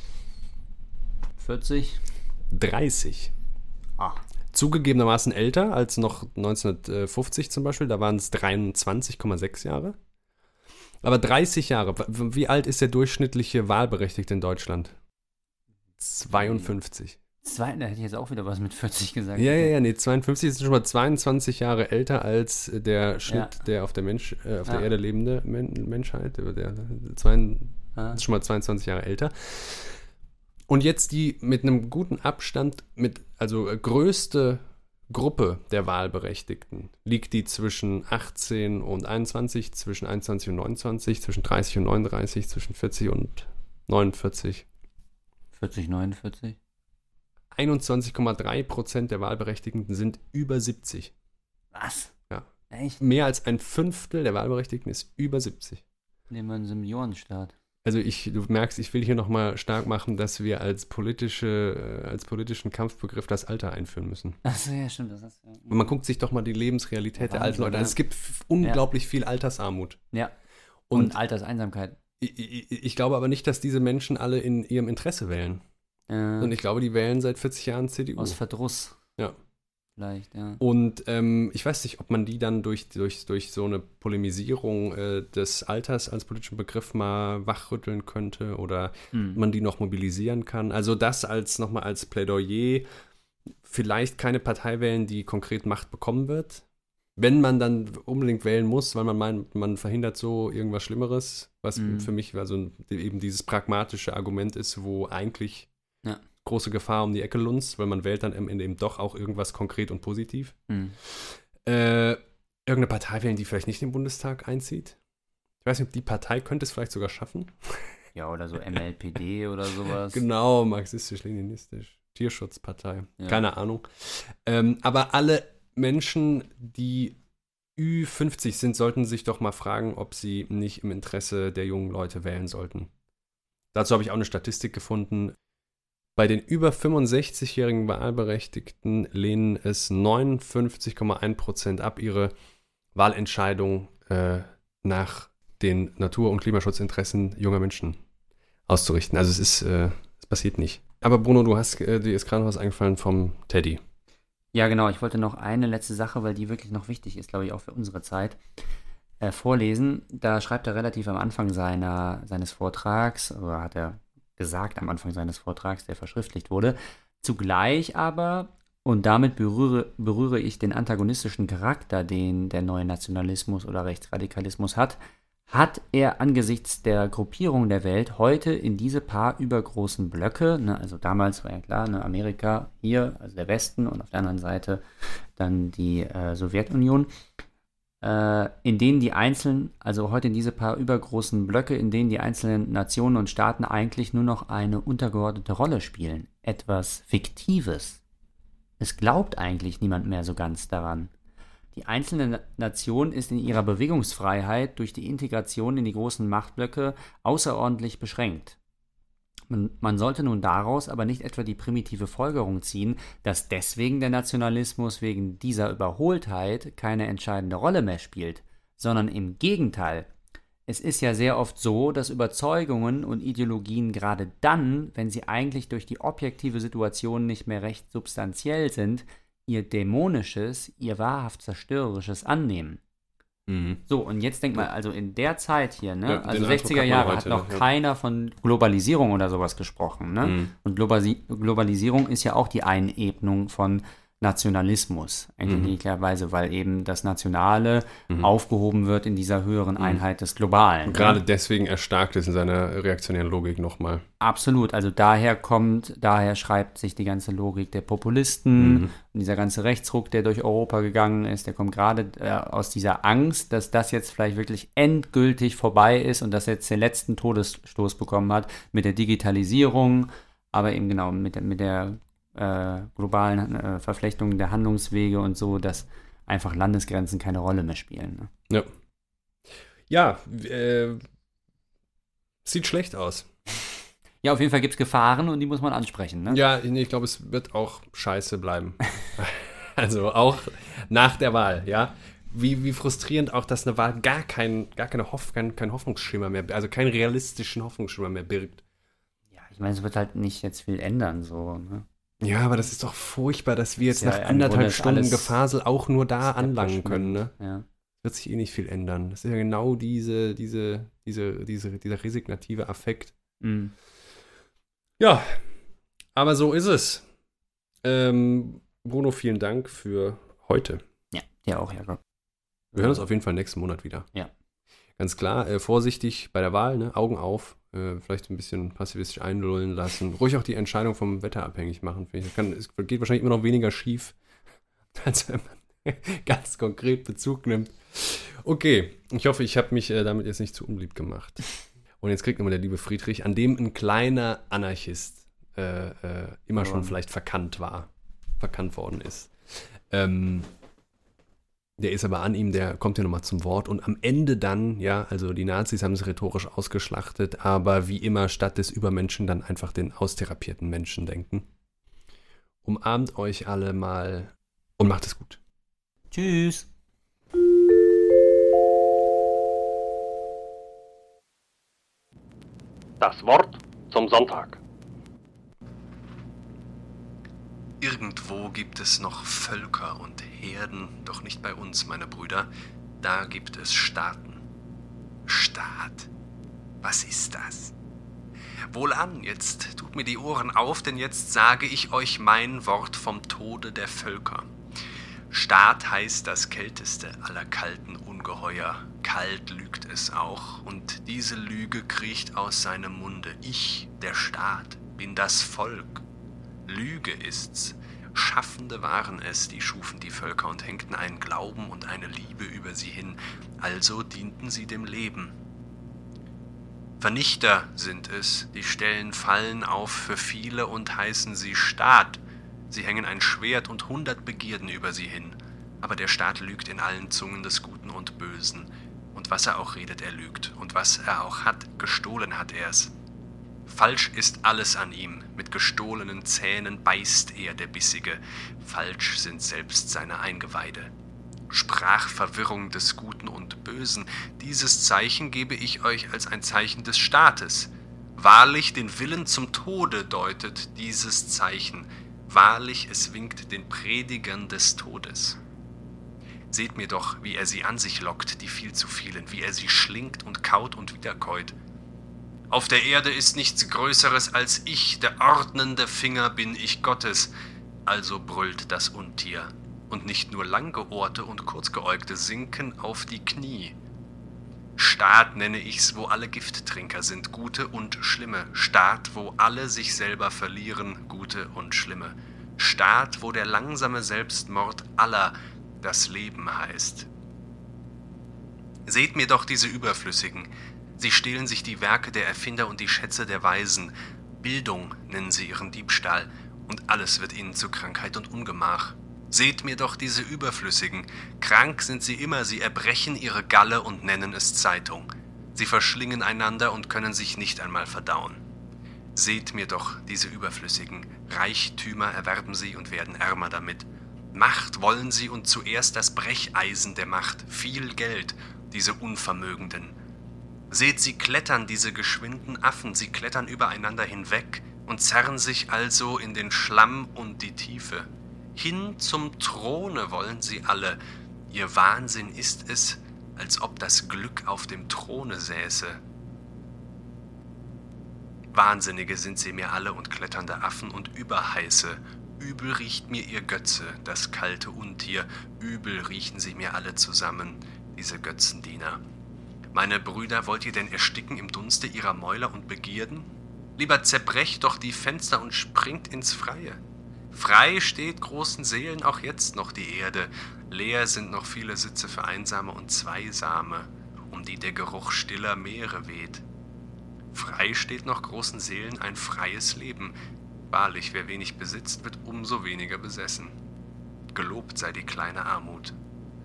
vierzig? dreißig. Ah. Zugegebenermaßen älter als noch neunzehnhundertfünfzig zum Beispiel, da waren es dreiundzwanzig Komma sechs Jahre. Aber dreißig Jahre, w- wie alt ist der durchschnittliche Wahlberechtigte in Deutschland? zweiundfünfzig. Zwei, da hätte ich jetzt auch wieder was mit vierzig gesagt. Ja, ja, ja, nee, zweiundfünfzig ist schon mal zweiundzwanzig Jahre älter als der Schnitt Ja. der auf der Mensch, äh, auf Ja. der Erde lebende Men- Menschheit. Der, der, zwei, Ah. ist schon mal zweiundzwanzig Jahre älter. Und jetzt die mit einem guten Abstand, mit, also äh, größte Gruppe der Wahlberechtigten, liegt die zwischen achtzehn und einundzwanzig, zwischen einundzwanzig und neunundzwanzig, zwischen dreißig und neununddreißig, zwischen vierzig und neunundvierzig. vierzig, neunundvierzig? einundzwanzig Komma drei Prozent der Wahlberechtigten sind über siebzig. Was? Ja. Echt? Mehr als ein Fünftel der Wahlberechtigten ist über siebzig. Nehmen wir einen Seniorenstaat. Also ich, du merkst, ich will hier nochmal stark machen, dass wir als politische, äh, als politischen Kampfbegriff das Alter einführen müssen. Achso, ja, stimmt. Das ist, ja. Und man guckt sich doch mal die Lebensrealität Ja, der alten Wahnsinn, Leute an. ja. Es gibt f- unglaublich viel Altersarmut. Ja. Und, Und Alterseinsamkeit. ich, ich, ich glaube aber nicht, dass diese Menschen alle in ihrem Interesse wählen. Äh, Und ich glaube, die wählen seit vierzig Jahren C D U. aus Verdruss. Ja. Vielleicht, ja. Und ähm, ich weiß nicht, ob man die dann durch, durch, durch so eine Polemisierung äh, des Alters als politischen Begriff mal wachrütteln könnte oder Hm. man die noch mobilisieren kann. Also das als nochmal als Plädoyer, vielleicht keine Partei wählen, die konkret Macht bekommen wird. Wenn man dann unbedingt wählen muss, weil man meint, man verhindert so irgendwas Schlimmeres, was Mhm. für mich also eben dieses pragmatische Argument ist, wo eigentlich Ja. große Gefahr um die Ecke lunzt, weil man wählt dann am Ende eben doch auch irgendwas konkret und positiv. Hm. Äh, irgendeine Partei wählen, die vielleicht nicht in den Bundestag einzieht. Ich weiß nicht, ob die Partei könnte es vielleicht sogar schaffen. Ja, oder so M L P D oder sowas. Genau, marxistisch-leninistisch. Tierschutzpartei. Ja. Keine Ahnung. Ähm, aber alle Menschen, die Ü fünfzig sind, sollten sich doch mal fragen, ob sie nicht im Interesse der jungen Leute wählen sollten. Dazu habe ich auch eine Statistik gefunden. Bei den über fünfundsechzigjährigen Wahlberechtigten lehnen es neunundfünfzig Komma eins Prozent ab, ihre Wahlentscheidung äh, nach den Natur- und Klimaschutzinteressen junger Menschen auszurichten. Also es ist, äh, es passiert nicht. Aber Bruno, du hast, äh, dir ist gerade noch was eingefallen vom Teddy. Ja, genau. Ich wollte noch eine letzte Sache, weil die wirklich noch wichtig ist, glaube ich, auch für unsere Zeit, äh, vorlesen. Da schreibt er relativ am Anfang seiner, seines Vortrags, oder hat er gesagt am Anfang seines Vortrags, der verschriftlicht wurde, zugleich aber, und damit berühre, berühre ich den antagonistischen Charakter, den der neue Nationalismus oder Rechtsradikalismus hat, hat er angesichts der Gruppierung der Welt heute in diese paar übergroßen Blöcke, ne, also damals war ja klar, ne, Amerika hier, also der Westen und auf der anderen Seite dann die äh, Sowjetunion, äh, in denen die einzelnen, also heute in diese paar übergroßen Blöcke, in denen die einzelnen Nationen und Staaten eigentlich nur noch eine untergeordnete Rolle spielen. Etwas Fiktives. Es glaubt eigentlich niemand mehr so ganz daran. Die einzelne Na- Nation ist in ihrer Bewegungsfreiheit durch die Integration in die großen Machtblöcke außerordentlich beschränkt. Man, man sollte nun daraus aber nicht etwa die primitive Folgerung ziehen, dass deswegen der Nationalismus wegen dieser Überholtheit keine entscheidende Rolle mehr spielt, sondern im Gegenteil. Es ist ja sehr oft so, dass Überzeugungen und Ideologien gerade dann, wenn sie eigentlich durch die objektive Situation nicht mehr recht substanziell sind, ihr dämonisches, ihr wahrhaft zerstörerisches annehmen. Mhm. So, und jetzt denk mal, also in der Zeit hier, ne, Ja, den also Eindruck sechziger hat man Jahre heute hat noch noch, ja. keiner von Globalisierung oder sowas gesprochen, ne? Mhm. Und Globasi- Globalisierung ist ja auch die Einebnung von Nationalismus, eigentlich Mhm. in jeglicher Weise, weil eben das Nationale Mhm. aufgehoben wird in dieser höheren Einheit des Globalen. Und ne? gerade deswegen erstarkt es in seiner reaktionären Logik nochmal. Absolut, also daher kommt, daher schreibt sich die ganze Logik der Populisten Mhm. und dieser ganze Rechtsruck, der durch Europa gegangen ist, der kommt gerade äh, aus dieser Angst, dass das jetzt vielleicht wirklich endgültig vorbei ist und dass jetzt den letzten Todesstoß bekommen hat mit der Digitalisierung, aber eben genau mit, der- mit der äh, globalen äh, Verflechtung der Handlungswege und so, dass einfach Landesgrenzen keine Rolle mehr spielen. Ne? Ja. Ja, äh, sieht schlecht aus. Ja, auf jeden Fall gibt es Gefahren und die muss man ansprechen, ne? Ja, ich glaube, es wird auch scheiße bleiben. Also auch nach der Wahl, ja. Wie, wie frustrierend auch, dass eine Wahl gar, kein, gar keine Hoff, kein, kein Hoffnungsschimmer mehr, also keinen realistischen Hoffnungsschimmer mehr birgt. Ja, ich meine, es wird halt nicht jetzt viel ändern, so, ne? Ja, aber das ist doch furchtbar, dass wir jetzt Ja, nach im anderthalb Grunde ist Stunden alles Gefasel auch nur da skeptisch, anlangen können, ne? Ja. Wird sich eh nicht viel ändern. Das ist ja genau diese, diese, diese, diese, dieser resignative Affekt. Mhm. Ja, aber so ist es. Ähm, Bruno, vielen Dank für heute. Ja, dir auch, Jakob. Wir hören uns auf jeden Fall nächsten Monat wieder. Ja. Ganz klar, äh, vorsichtig bei der Wahl, ne? Augen auf, äh, vielleicht ein bisschen passivistisch einlullen lassen. Ruhig auch die Entscheidung vom Wetter abhängig machen. Finde ich. Kann, es geht wahrscheinlich immer noch weniger schief, als wenn man ganz konkret Bezug nimmt. Okay, ich hoffe, ich habe mich äh, damit jetzt nicht zu unbeliebt gemacht. Und jetzt kriegt nochmal der liebe Friedrich, an dem ein kleiner Anarchist äh, äh, immer schon vielleicht verkannt war, verkannt worden ist. Ähm, der ist aber an ihm, der kommt ja nochmal zum Wort. Und am Ende dann, ja, also die Nazis haben es rhetorisch ausgeschlachtet, aber wie immer statt des Übermenschen dann einfach den austherapierten Menschen denken. Umarmt euch alle mal und macht es gut. Tschüss. Das Wort zum Sonntag. Irgendwo gibt es noch Völker und Herden, doch nicht bei uns, meine Brüder. Da gibt es Staaten. Staat. Was ist das? Wohlan, jetzt tut mir die Ohren auf, denn jetzt sage ich euch mein Wort vom Tode der Völker. Staat heißt das kälteste aller kalten Ungeheuer. Kalt lügt es auch, und diese Lüge kriecht aus seinem Munde. Ich, der Staat, bin das Volk. Lüge ist's. Schaffende waren es, die schufen die Völker und hängten einen Glauben und eine Liebe über sie hin. Also dienten sie dem Leben. Vernichter sind es, die stellen Fallen auf für viele und heißen sie Staat. Sie hängen ein Schwert und hundert Begierden über sie hin. Aber der Staat lügt in allen Zungen des Guten und Bösen. Und was er auch redet, er lügt. Und was er auch hat, gestohlen hat er's. Falsch ist alles an ihm, mit gestohlenen Zähnen beißt er, der Bissige. Falsch sind selbst seine Eingeweide. Sprachverwirrung des Guten und Bösen, dieses Zeichen gebe ich euch als ein Zeichen des Staates. Wahrlich den Willen zum Tode deutet dieses Zeichen. Wahrlich, es winkt den Predigern des Todes. Seht mir doch, wie er sie an sich lockt, die viel zu vielen, wie er sie schlingt und kaut und wiederkäut. Auf der Erde ist nichts Größeres als ich, der ordnende Finger bin ich Gottes. Also brüllt das Untier. Und nicht nur Langgeohrte und Kurzgeäugte sinken auf die Knie. Staat nenne ich's, wo alle Gifttrinker sind, Gute und Schlimme. Staat, wo alle sich selber verlieren, Gute und Schlimme. Staat, wo der langsame Selbstmord aller das Leben heißt. Seht mir doch diese Überflüssigen. Sie stehlen sich die Werke der Erfinder und die Schätze der Weisen. Bildung nennen sie ihren Diebstahl, und alles wird ihnen zu Krankheit und Ungemach. Seht mir doch diese Überflüssigen. Krank sind sie immer, sie erbrechen ihre Galle und nennen es Zeitung. Sie verschlingen einander und können sich nicht einmal verdauen. Seht mir doch diese Überflüssigen. Reichtümer erwerben sie und werden ärmer damit. Macht wollen sie und zuerst das Brecheisen der Macht. Viel Geld, diese Unvermögenden. Seht sie klettern, diese geschwinden Affen, sie klettern übereinander hinweg und zerren sich also in den Schlamm und die Tiefe. Hin zum Throne wollen sie alle. Ihr Wahnsinn ist es, als ob das Glück auf dem Throne säße. Wahnsinnige sind sie mir alle und kletternde Affen und Überheiße. Übel riecht mir ihr Götze, das kalte Untier. Übel riechen sie mir alle zusammen, diese Götzendiener. Meine Brüder, wollt ihr denn ersticken im Dunste ihrer Mäuler und Begierden? Lieber zerbrecht doch die Fenster und springt ins Freie. Frei steht großen Seelen auch jetzt noch die Erde. Leer sind noch viele Sitze für Einsame und Zweisame, um die der Geruch stiller Meere weht. Frei steht noch großen Seelen ein freies Leben. Wahrlich, wer wenig besitzt, wird umso weniger besessen. Gelobt sei die kleine Armut.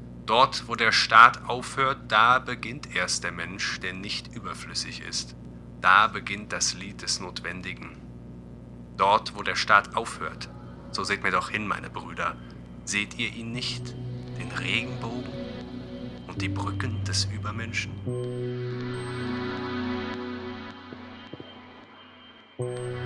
Dort, wo der Staat aufhört, da beginnt erst der Mensch, der nicht überflüssig ist. Da beginnt das Lied des Notwendigen. Dort, wo der Staat aufhört, so seht mir doch hin, meine Brüder, seht ihr ihn nicht, den Regenbogen und die Brücken des Übermenschen?